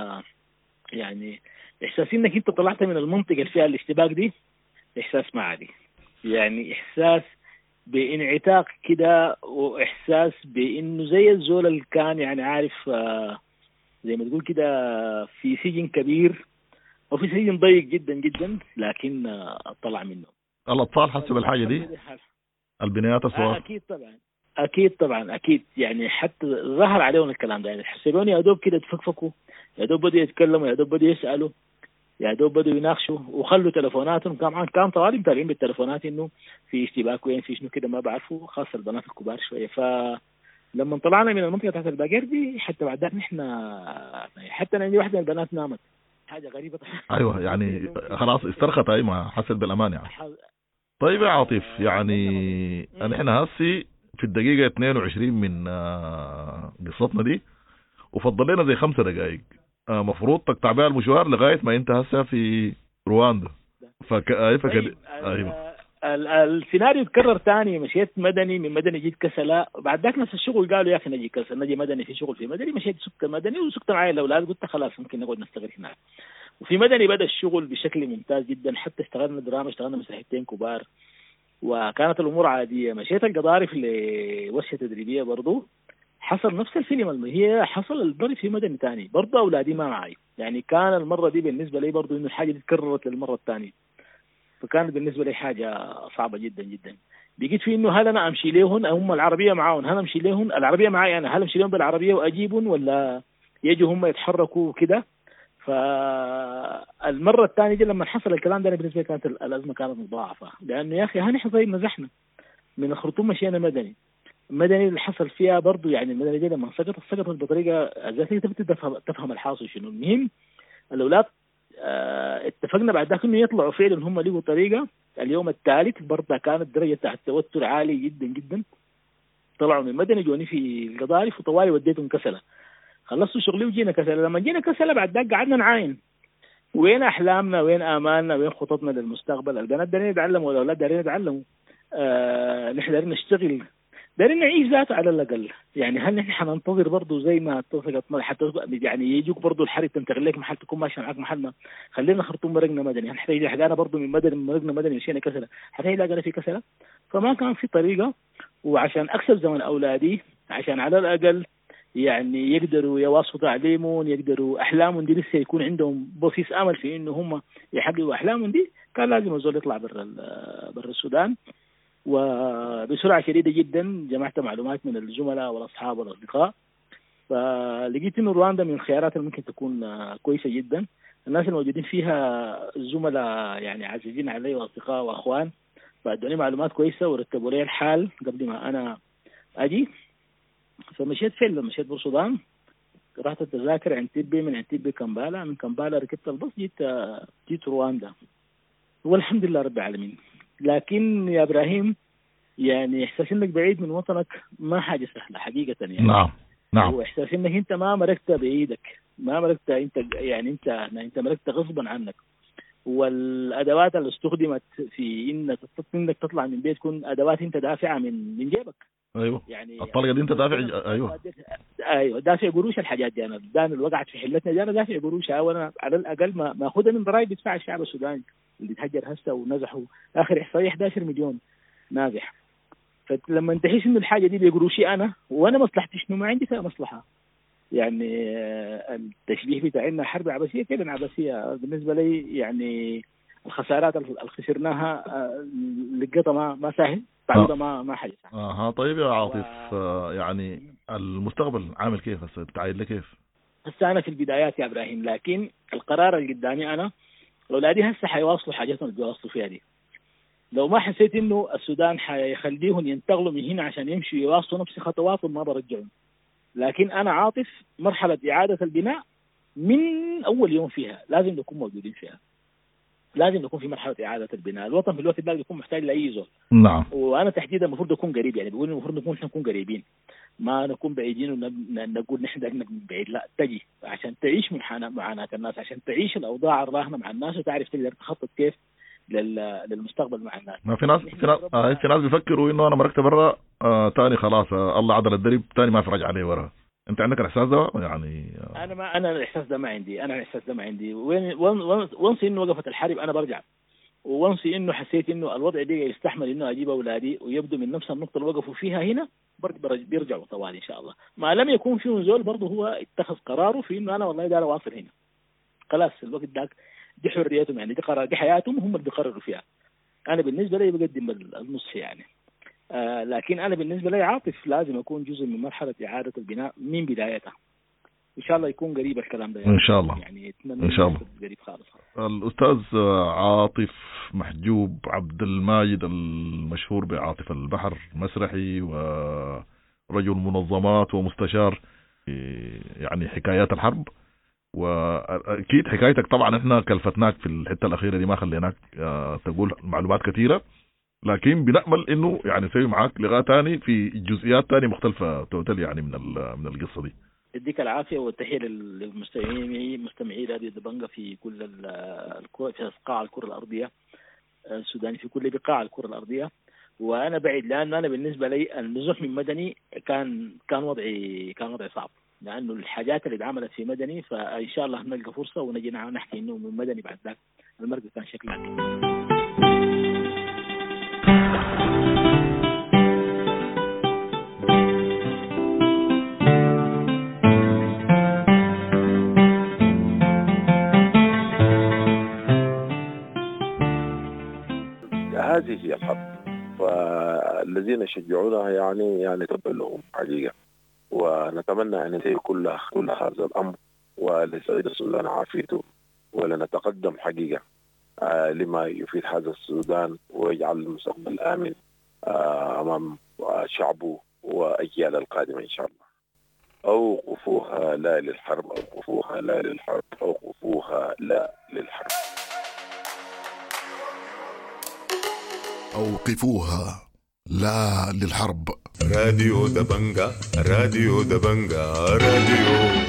يعني احساس انك انت طلعت من المنطقه اللي فيها الاشتباك دي احساس ما عادي. يعني احساس بانعتاق كده، واحساس بانه زي الزول اللي كان يعني عارف زي ما تقول كده في سجن كبير او في سجن ضيق جدا جدا، لكن طلع منه.
الاطفال حسوا بالحاجه دي؟ البنايات الصغار؟
اكيد طبعا اكيد طبعا اكيد يعني حتى ظهر عليهم الكلام ده. يعني حسبوني يا دوب كده تفكفكوا، يا دوب بدوا يتكلموا، يا دوب بدوا يسالوا. يا دوب بدوا يناقشوا وخلوا تلفوناتهم، كان كان طوالي متابعين بالتلفونات انه في اشتباك وين في شنو كده ما بعرفوا، خاصه البنات الكبار شويه. فلما طلعنا من المنطقه بتاعت الباقير دي حتى بعد ذاك نحن حتى انا عندي واحده من البنات نامت، حاجه غريبه.
ايوه يعني خلاص استرخت، اي ما حست بالامان يعني. طيب يا عاطف، يعني نحن هسي في الدقيقه اثنين وعشرين من قصتنا دي، وفضل لنا زي خمسة دقائق مفروض تقطع بها المشوار لغايه ما انت هسه في رواندا. فك
طيب ايوه السيناريو اتكرر ثاني، مشيت مدني، من مدني جيت كسلا، بعد ذاك نفس الشغل قالوا يا اخي نجي كسلا نجي مدني، في شغل في مدني، مشيت سكت مدني وسكت معي الاولاد، قلت خلاص ممكن نقعد نستغل هناك. وفي مدني بدا الشغل بشكل ممتاز جدا، حتى اشتغلنا دراما، اشتغلنا مسرحيتين كبار وكانت الامور عاديه. مشيت القضارف لورشه تدريبيه برضو، حصل نفس الفيلم اللي هي حصل الضرب في مدني ثاني برضه، اولادي ما معي يعني. كان المره دي بالنسبه لي برضه انه الحاجه دي تكررت للمره الثانيه، فكانت بالنسبه لي حاجه صعبه جدا جدا. بقيت في انه هل انا امشي لهن، هم العربيه معاهم، هل امشي لهن العربيه معي انا، هل امشي لهم بالعربيه واجيبهم ولا يجوا هم يتحركوا كده. فالمره الثانيه دي لما حصل الكلام ده بالنسبه لي كانت الازمه كانت مضاعفه، لانه يا اخي ها نحن طيب نزحنا من الخرطوم مشينا مدني، المدني اللي حصل فيها برضو يعني المدني دي لما سقطت سقطت بطريقه ذاتيه تفهم تفهم الحاصل شنو. المهم الاولاد اه اتفقنا بعد ذاك انه يطلعوا فعلا، هم لقوا طريقه. اليوم الثالث برضه كانت درجه تحت التوتر عالي جدا جدا، طلعوا من مدني جوني في القضارف وطوالي وديتهم كسله. خلصوا شغلي وجينا كسله. لما جينا كسله بعد ذاك قعدنا نعاين وين احلامنا، وين امالنا، وين خططنا للمستقبل. البنات دارين يتعلموا والاولاد دارين يتعلموا، آه نحن دارين نشتغل، دارين نعيش ذاته على الاقل. يعني هل نحن حننتظر برضه زي ما اتفقت حتى يعني يجوك برضه الحرب تنتقل لك محل تكون ماشي معك محل ما؟ خلينا خرطوم مرقنا مدني، هنحتاج حاجه برضه من مدني من مرقنا مدني مشينا كسله، هنحتاج لاقينا في كسله. فما كان في طريقه، وعشان اكسب زمن اولادي عشان على الاقل يعني يقدروا يواصلوا تعليمهم، يقدروا احلامهم دي لسه يكون عندهم بصيص امل في انه هم يحققوا احلامهم دي، كان لازم الزول يطلع برا برا السودان. وبسرعه شديده جدا جمعت معلومات من الزملاء والاصحاب والاصدقاء، فلقيت انه رواندا من الخيارات اللي ممكن تكون كويسه جدا. الناس الموجودين فيها زملاء يعني عزيزين علي واصدقاء واخوان، فادوني معلومات كويسه ورتبوا لي الحال قبل ما انا اجي. فمشيت فعلا مشيت بالسودان، رحت التذاكر عن تيبي، من عن تيبي كمبالا، من كمبالا ركبت الباص جيت جيت رواندا، والحمد لله رب العالمين. لكن يا ابراهيم يعني احساس انك بعيد من وطنك ما حاجه سهله حقيقه يعني.
نعم نعم.
واحساس انك انت ما مرقت بايدك، ما مرقت انت يعني انت انت مرقت غصبا عنك، والادوات اللي استخدمت في انك انك تطلع من بيت تكون ادوات انت دافعه من من جيبك.
ايوه
يعني
الطلقه دي انت دافع. ايوه
ايوه دافع قروش الحاجات دي. انا الدان اللي وقعت في حلتنا دي انا دافع قروشها، وانا على الاقل ما ماخذها من ضرائب يدفع الشعب السوداني اللي تهجر هسه ونزحوا اخر احصائيه احد عشر مليون نازح. فلما تحس انه الحاجه دي بقروشي انا وانا مصلحتي شنو، ما عندي فيها مصلحه. يعني التشبيه بتاعنا حرب عباسيه كده عباسيه بالنسبه لي. يعني الخسارات اللي خسرناها لقيتها ما ما سهل، تعويضها ما ما حاجه سهل.
اها طيب يا عاطف، و... يعني المستقبل عامل كيف هسه؟ بتعايد له كيف؟
هسه انا في البدايات يا ابراهيم، لكن القرار اللي قدامي انا اولادي هسه حيواصلوا حاجاتهم اللي بيواصلوا فيها دي. لو ما حسيت انه السودان حيخليهم ينتقلوا من هنا عشان يمشوا يواصلوا نفس خطواتهم ما برجعهم. لكن انا عاطف مرحله اعاده البناء من اول يوم فيها لازم نكون موجودين فيها، لازم نكون في مرحله اعاده البناء. الوطن في الوقت ده يكون محتاج لاي زول.
نعم.
وانا تحديدا المفروض اكون قريب، يعني بقول المفروض نكون نكون قريبين، ما نكون بعيدين ونقول نحن بدنا من بعيد. لا، تجي عشان تعيش معاناه الناس، عشان تعيش الاوضاع الراهنه مع الناس وتعرف تقدر تخطط كيف للمستقبل مع الناس.
ما في ناس في ناس, آه في ناس بيفكروا انه انا مركت برا آه تاني خلاص آه الله عدل الدرب تاني ما في رجع عليه ورا. انت عندك الاحساس ده يعني؟
آه انا ما انا الاحساس ده ما عندي، انا الاحساس ده ما عندي. وين وانسي انه وقفت الحرب انا برجع، وانسي انه حسيت انه الوضع ده يستحمل انه اجيب اولادي ويبدو من نفس النقطه اللي وقفوا فيها هنا بيرجعوا طوالي ان شاء الله. ما لم يكون فيهم زول برضه هو اتخذ قراره في انه انا والله دار واصل هنا، خلاص الوقت ده دي حريتهم، يعني دي قرار دي حياتهم هم اللي بيقرروا فيها. انا بالنسبه لي بقدم النصح يعني. آه لكن انا بالنسبه لي عاطف لازم اكون جزء من مرحله اعاده البناء من بدايتها. ان شاء الله يكون قريب الكلام ده يعني.
ان شاء الله
يعني
ان شاء الله
قريب خالص.
الاستاذ عاطف محجوب عبد الماجد المشهور بعاطف البحر، مسرحي ورجل منظمات ومستشار يعني حكايات الحرب، واكيد حكايتك طبعا احنا كلفتناك في الحته الاخيره دي، ما خليناك تقول معلومات كثيره، لكن بنأمل انه يعني نسوي معاك لقاء ثاني في جزئيات ثانيه مختلفه توتال يعني من من القصه دي.
يديك العافيه والتحيه للمستمعين مستمعي راديو دبنجة في كل الكره، في قاع الكره الارضيه السوداني، في كل بقاع الكره الارضيه. وانا بعيد لان انا بالنسبه لي النزوح من مدني كان كان وضعي كان وضعي صعب، لانه الحاجات اللي اتعملت في مدني فان شاء الله نلقى فرصه ونجي نحكي انه من مدني بعد ذاك المرقه كان شكلها.
هذه هي الحرب، فالذين يشجعونها يعني يعني تبع لهم حقيقة، ونتمنى أن ينتهي كل كل هذا الأمر ولسعيد السودان عافيته، ولنتقدم حقيقة لما يفيد هذا السودان ويجعل المستقبل آمن أمام شعبه وأجيال القادمة إن شاء الله. أوقفوها لا للحرب، أوقفوها لا للحرب، أوقفوها لا للحرب.
أوقفوها لا للحرب.
راديو دبنجة، راديو دبنجة، راديو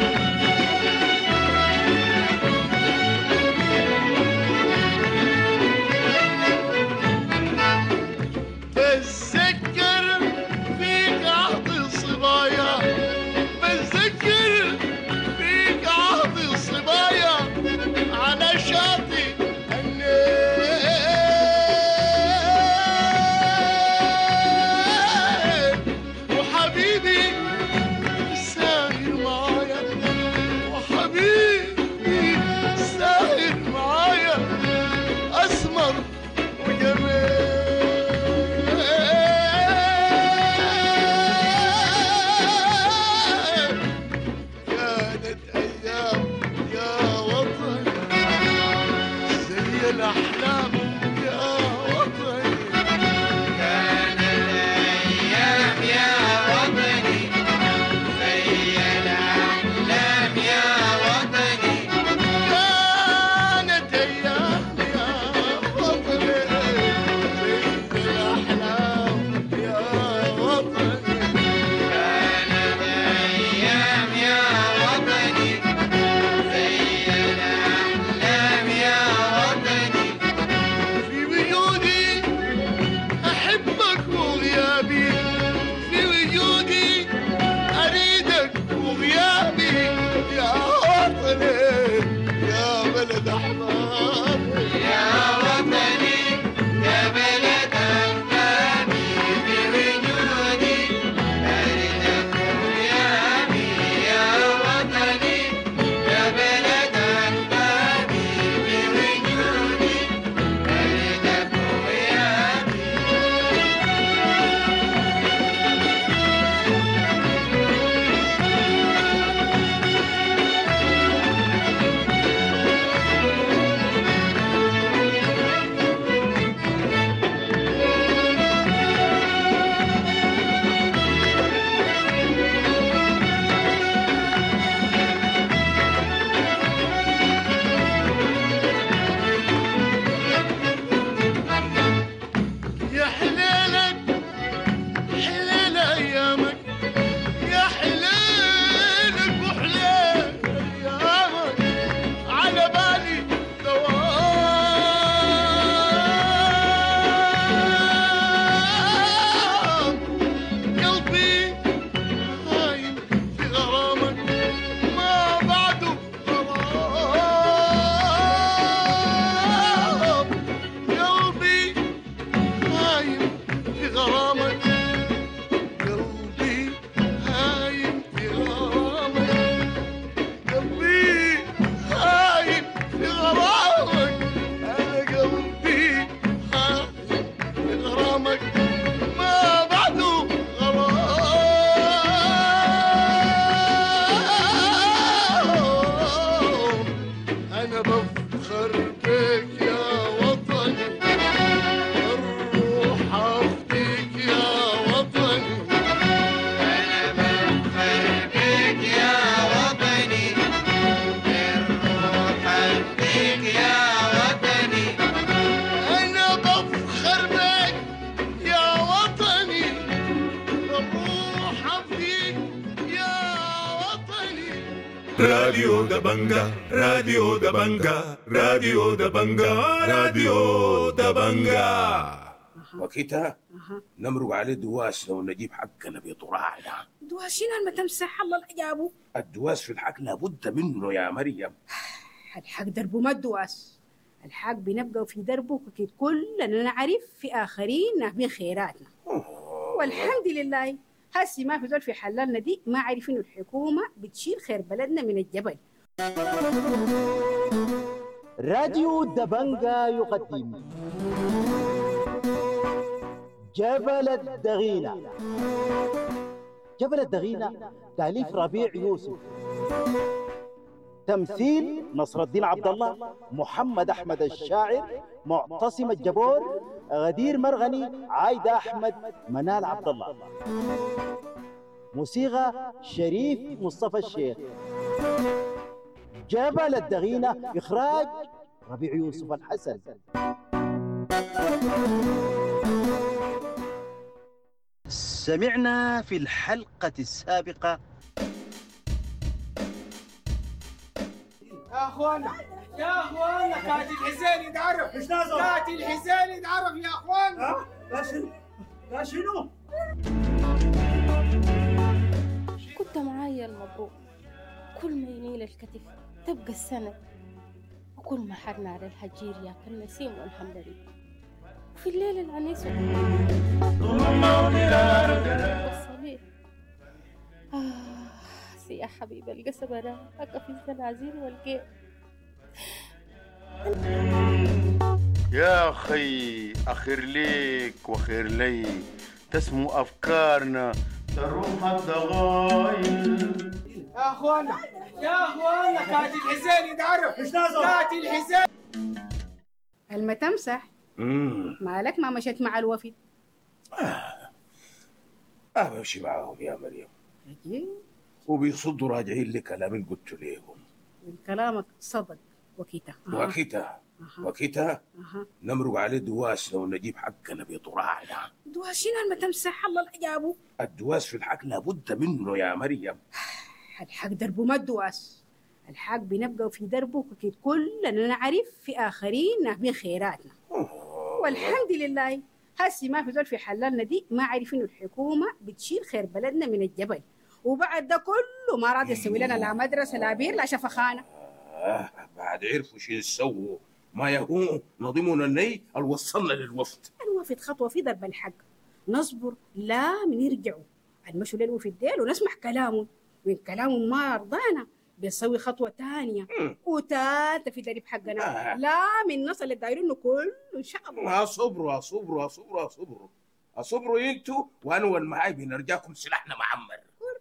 راديو دبنجا راديو دبنجا راديو دبنجا راديو دبنجا.
وكيتا نمرق عليه دواس لو نجيب حقنا بطراعنا.
دواس شنو المتمسح الله الحجابه؟
الدواس في الحق لابد منه يا مريم.
الحق دربه ما الدواس، الحق بنبقى في دربه كيف كلنا نعرف في آخرين ناهبين خيراتنا. والحمد لله هسي ما في زول في حلالنا دي ما عارف إنه الحكومة بتشيل خير بلدنا من الجبل.
راديو دبنجا يقدم جبل الدغينة. جبل الدغينة تأليف ربيع يوسف، تمثيل نصر الدين عبد الله، محمد أحمد الشاعر، معتصم الجبور، غدير مرغني، عايدة أحمد، منال عبد الله. موسيقى شريف مصطفى الشيخ. جبل الدغينة إخراج ربيع يوسف الحسن. سمعنا في الحلقة السابقة
يا اخوانا يا اخوانا كاتي الحسين يتعرف. ايش نازل؟ كاتي الحسين يتعرف يا اخوانا. ها؟ لا شنو؟ لا شنو؟
كنت معايا المبروك، كل ما يميل الكتف تبقى السند، وكل ما حرنا على الحجير يا كالنسيم والحمدلي، وفي الليل العنيس والصبيح. آه يا حبيب القصب راك في الزنازير والقيع.
يا أخي أخير ليك وخير لي، تسمو أفكارنا تروح الضغايل.
يا اخوانا يا اخوانا كاتي الحسين يتعرف. ايش نازل؟ كاتي الحسين.
المتمسح مالك ما مشيت مع الوفد؟
آه آه بمشي معاهم يا مريم.
أجي
وبيصدوا راجعين لكلام اللي قلت لهم.
كلامك صدق. وكيتا
أه. وكيتا أه. وكيتا أه. نمرق عليه دواس لو نجيب حقنا بطراعنا.
دواس شنو المتمسح الله الحجابه؟
الدواس في الحق لابد منه يا مريم.
الحق دربه ما الدواس، الحق بنبقى في دربه كيف كلنا نعرف في آخرين ناهبين خيراتنا. والحمد لله هسي ما في زول في حلالنا دي ما عارف إنه الحكومة بتشيل خير بلدنا من الجبل، وبعد ده كله ما راضي يسوي لنا لا مدرسة لا بير لا شفخانة.
آه بعد عرفوا شو يسووا ما يهون نظمنا الني الوصلنا للوفد.
الوفد خطوة في درب الحق، نصبر لا من يرجعوا المشوا للوفد ديل ونسمح كلامهم، من كلامهم ما رضانا بيسوي خطوة تانية وتالتة في درب حقنا. آه. لا من نصل الدايرين كله إن شاء الله.
أصبروا أصبروا أصبروا أصبروا أصبروا أنتوا وأنا والمعاي بنرجعكم سلاحنا معمر.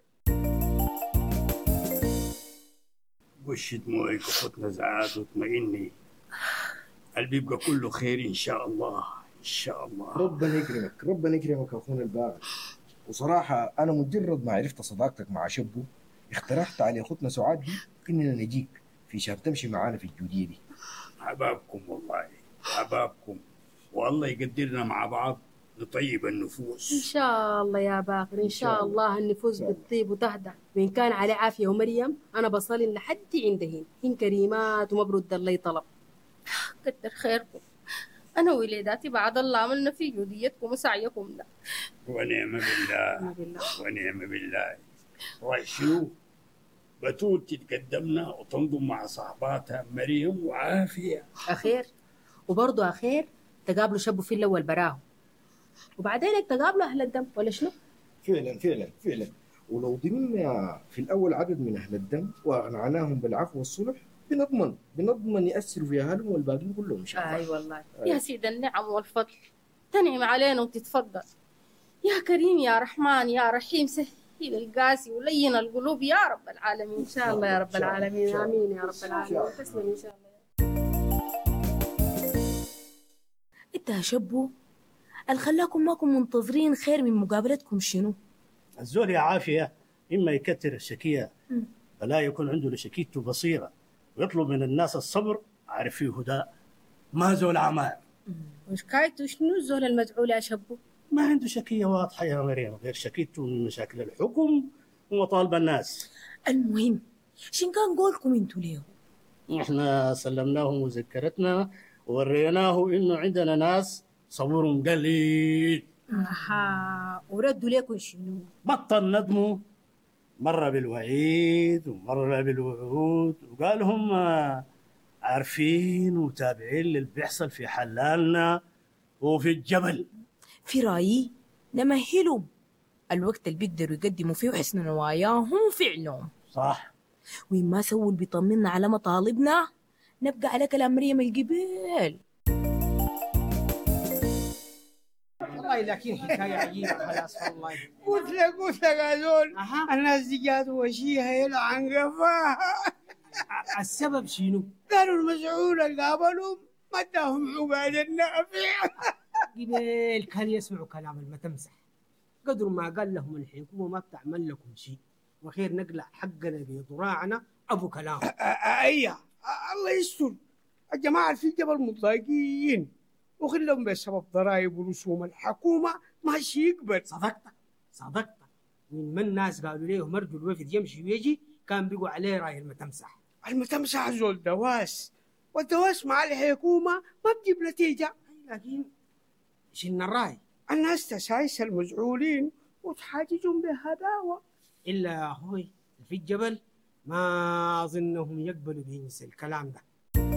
وش دموعك وخط نزعات واطمئني، قلبي يبقى كله خير إن شاء الله إن شاء الله.
ربنا يكرمك ربنا يكرمك يا أخونا الباغي. وصراحة أنا مجرد ما عرفت صداقتك مع شبو اقترحت على أختنا سعاد دي إننا نجيك في شهر تمشي معانا في الجودية دي.
حبابكم والله حبابكم، والله يقدرنا مع بعض نطيب النفوس
إن شاء الله يا باقر. إن شاء الله النفوس بتطيب وتهدى. وإن كان على عافية ومريم أنا بصلي لحد عندهن، هن كريمات ومبرد الله يطلب.
كتر خيركم، أنا وليداتي بعد الله عملنا في جوديتكم وسعيكم ده.
ونعم بالله ونعم بالله. وشنو بتول تتقدمنا وتنضم مع صاحباتها مريم وعافية.
أخير وبرضه أخير تقابلوا شبوا في الأول براهم، وبعدين تقابلوا أهل الدم ولا شنو؟
فعلا فعلا فعلا. ولو ضمننا في الأول عدد من أهل الدم وأقنعناهم بالعفو والصلح بنضمن بنضمن يأثروا في أهلهم والباقيين كلهم إن شاء الله.
أي والله. أي. يا سيد النعم والفضل تنعم علينا وتتفضل يا كريم يا رحمن يا رحيم، سهل القاسي ولين القلوب يا رب العالمين.
إن شاء الله يا رب العالمين. آمين يا رب العالمين. تسلم إن شاء الله.
انت يا شبو الخلاكم ماكم منتظرين خير من مقابلتكم شنو؟
الزول يا عافية إما يكتر الشكية فلا يكون عنده لشكيته بصيرة ويطلب من الناس الصبر عارف فيه هداء، ما زول عمار.
وش كايتو شنو الزول المزعول يا شبو؟
ما عنده شكية واضحة يا مريم غير شكيته من مشاكل الحكم ومطالب الناس.
المهم شن كان قولكم انتوا ليه؟
احنا سلمناه مذكرتنا ووريناه انه عندنا ناس صبرهم قليل.
اها وردوا ليكم شنو؟
بطل ندموا، مرة بالوعيد ومرة بالوعود، وقال هم عارفين وتابعين اللي بيحصل في حلالنا وفي الجبل.
في رأيي نمهلهم الوقت اللي بيقدروا يقدموا فيه حسن نواياهم وفعلهم.
صح.
وإن ما سووا اللي بيطمنا على مطالبنا نبقى على كلام مريم الجبال.
والله لكن حكاية عجيبة خلاص والله.
قلت لك قلت لك هذول الناس دي جاتوا وشيها يلعن قفاها.
السبب شنو؟
قالوا المسؤول اللي قابلهم ما اداهم عقاد النافع.
قبل كان يسمعوا كلام المتمسح، قدر ما قال لهم الحكومة ما بتعمل لكم شيء وخير نقلع حقنا بضراعنا أبو كلام.
أيه الله يستر، الجماعة في الجبل متضايقين وخلهم بسبب ضرائب ورسوم الحكومة ماشي يقبل.
صدقت صدقت، من ما الناس قالوا ليه مرجو الوفد يمشي ويجي كان بيقوا عليه راي المتمسح.
المتمسح زول دواس، والدواس مع الحكومة ما بجيب نتيجة.
لكن شلنا الراي،
الناس تسايس المزعولين وتحاججهم بهداوة.
إلا يا أخوي في الجبل ما أظنهم يقبلوا بينس الكلام ده.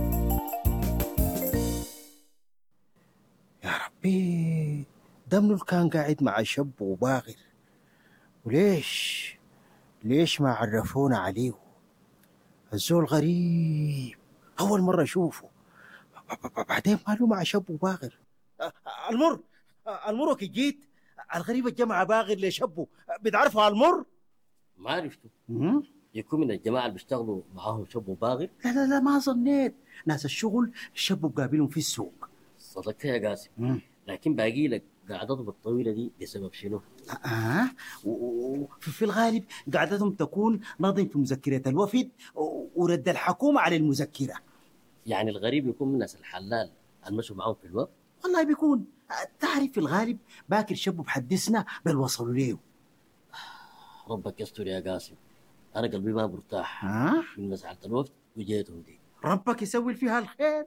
يا ربي دمنو كان قاعد مع شاب وباغر، وليش ليش ما عرفونا عليه؟ الزول غريب أول مرة أشوفه، بعدين ماله مع شاب وباغر. المر المر وكي جيت الغريب الجماعة باغر لشبه بتعرفوا المر؟
ما عرفته. يكون من الجماعة اللي بيشتغلوا معاهم شاب وباغر؟
لا لا لا ما ظنيت، ناس الشغل الشاب بقابلهم في السوق.
صدقت يا قاسم. مم. لكن باقي لك قعدتهم الطويلة دي بسبب شنو؟
آه وفي في الغالب قعدتهم تكون ناظم في مذكرة الوفد ورد الحكومة على المذكرة.
يعني الغريب يكون من الناس الحلال المشوا معاهم في الوفد؟
والله بيكون، تعرف في الغالب باكر شاب بحدثنا بل وصلوا ليه.
ربك يستر يا قاسم، أنا قلبي ما برتاح
آه؟
من مساحة الوفد وجيتهم دي.
ربك يسوي فيها الخير.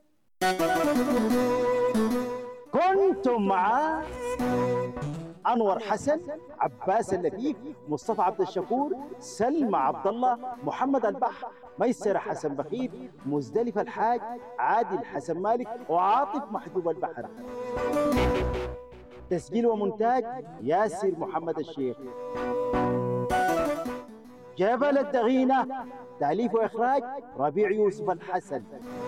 كنتم مع أنور حسن، عباس اللطيف، مصطفى عبد الشكور، سلمى عبد الله، محمد البحر، ميسر حسن بخيت، مزدلفة الحاج، عادل حسن مالك، وعاطف محجوب البحر. تسجيل ومونتاج ياسر محمد الشيخ. جبل الدغينة، تأليف وإخراج ربيع يوسف الحسن.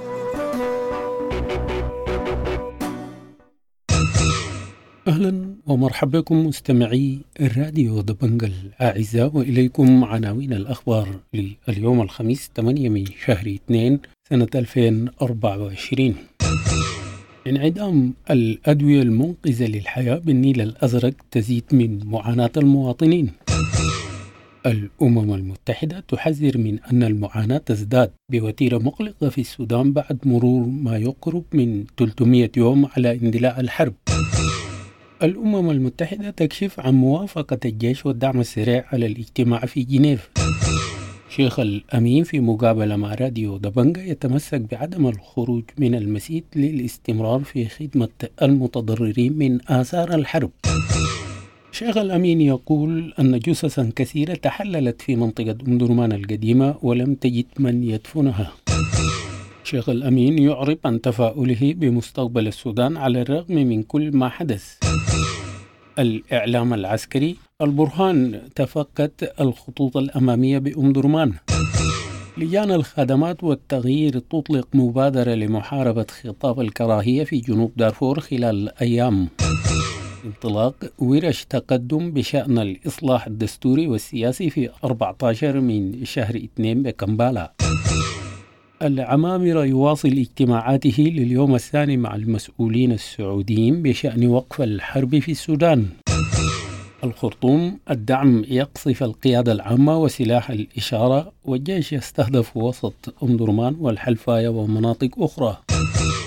أهلا ومرحبا بكم مستمعي الراديو دبنجة الأعزاء، وإليكم عناوين الأخبار لليوم الخميس ثمانية من شهر اثنين سنة ألفين وأربعة وعشرين. انعدام الأدوية المنقذة للحياة بالنيل الأزرق تزيد من معاناة المواطنين. الأمم المتحدة تحذر من أن المعاناة تزداد بوتيرة مقلقة في السودان بعد مرور ما يقرب من ثلاثمئة يوم على اندلاع الحرب. الأمم المتحدة تكشف عن موافقة الجيش والدعم السريع على الاجتماع في جنيف. شيخ الأمين في مقابلة مع راديو دبنجة يتمسك بعدم الخروج من المسيد للاستمرار في خدمة المتضررين من آثار الحرب. شيخ الأمين يقول أن جثثا كثيرة تحللت في منطقة أم درمان القديمة ولم تجد من يدفنها. شيخ الأمين يعرب عن تفاؤله بمستقبل السودان على الرغم من كل ما حدث. الإعلام العسكري، البرهان تفقد الخطوط الأمامية بأم درمان. لجان الخدمات والتغيير تطلق مبادرة لمحاربة خطاب الكراهية في جنوب دارفور خلال الأيام. انطلاق ورش تقدم بشأن الإصلاح الدستوري والسياسي في أربعة عشر من شهر اثنين بكمبالا. العمامرة يواصل اجتماعاته لليوم الثاني مع المسؤولين السعوديين بشأن وقف الحرب في السودان. الخرطوم، الدعم يقصف القيادة العامة وسلاح الإشارة، والجيش يستهدف وسط أم درمان والحلفاية ومناطق أخرى.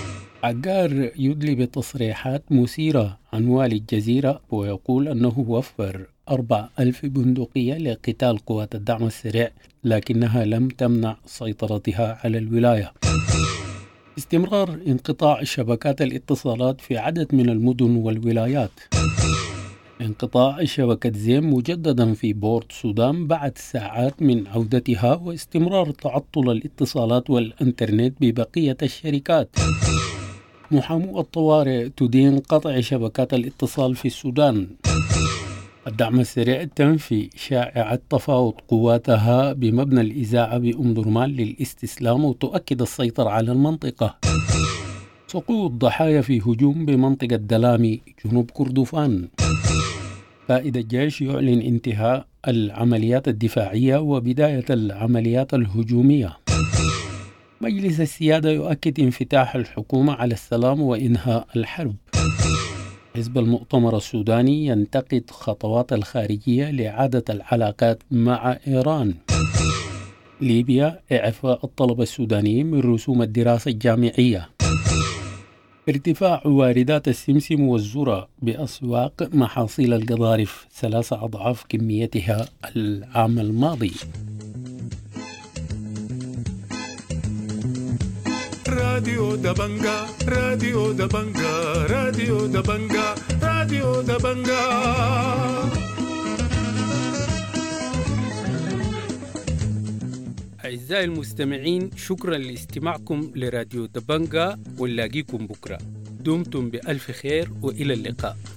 عقار يدلي بتصريحات مثيرة عن والي الجزيرة ويقول أنه وفر أربع ألف بندقية لقتال قوات الدعم السريع لكنها لم تمنع سيطرتها على الولاية. استمرار انقطاع شبكات الاتصالات في عدد من المدن والولايات. انقطاع شبكة زيم مجددا في بورت سودان بعد ساعات من عودتها واستمرار تعطل الاتصالات والإنترنت ببقية الشركات. محامو الطوارئ تدين قطع شبكات الاتصال في السودان. الدعم السريع تنفي شائعة تفاوض قواتها بمبنى الإذاعة بأم درمان للاستسلام وتؤكد السيطرة على المنطقة. سقوط ضحايا في هجوم بمنطقة دلامي جنوب كردفان. قائد الجيش يعلن انتهاء العمليات الدفاعية وبداية العمليات الهجومية. مجلس السيادة يؤكد انفتاح الحكومة على السلام وإنهاء الحرب. حزب المؤتمر السوداني ينتقد خطوات الخارجية لإعادة العلاقات مع إيران. ليبيا إعفاء الطلبة السودانيين من رسوم الدراسة الجامعية. ارتفاع واردات السمسم والذرة بأسواق محاصيل القضارف ثلاثة أضعاف كميتها العام الماضي.
راديو دبنجا راديو دبنجا راديو دبنجا راديو دبنجا.
أعزائي المستمعين، شكرا لاستماعكم لراديو دبنجا ونلاقيكم بكرة. دمتم بألف خير وإلى اللقاء.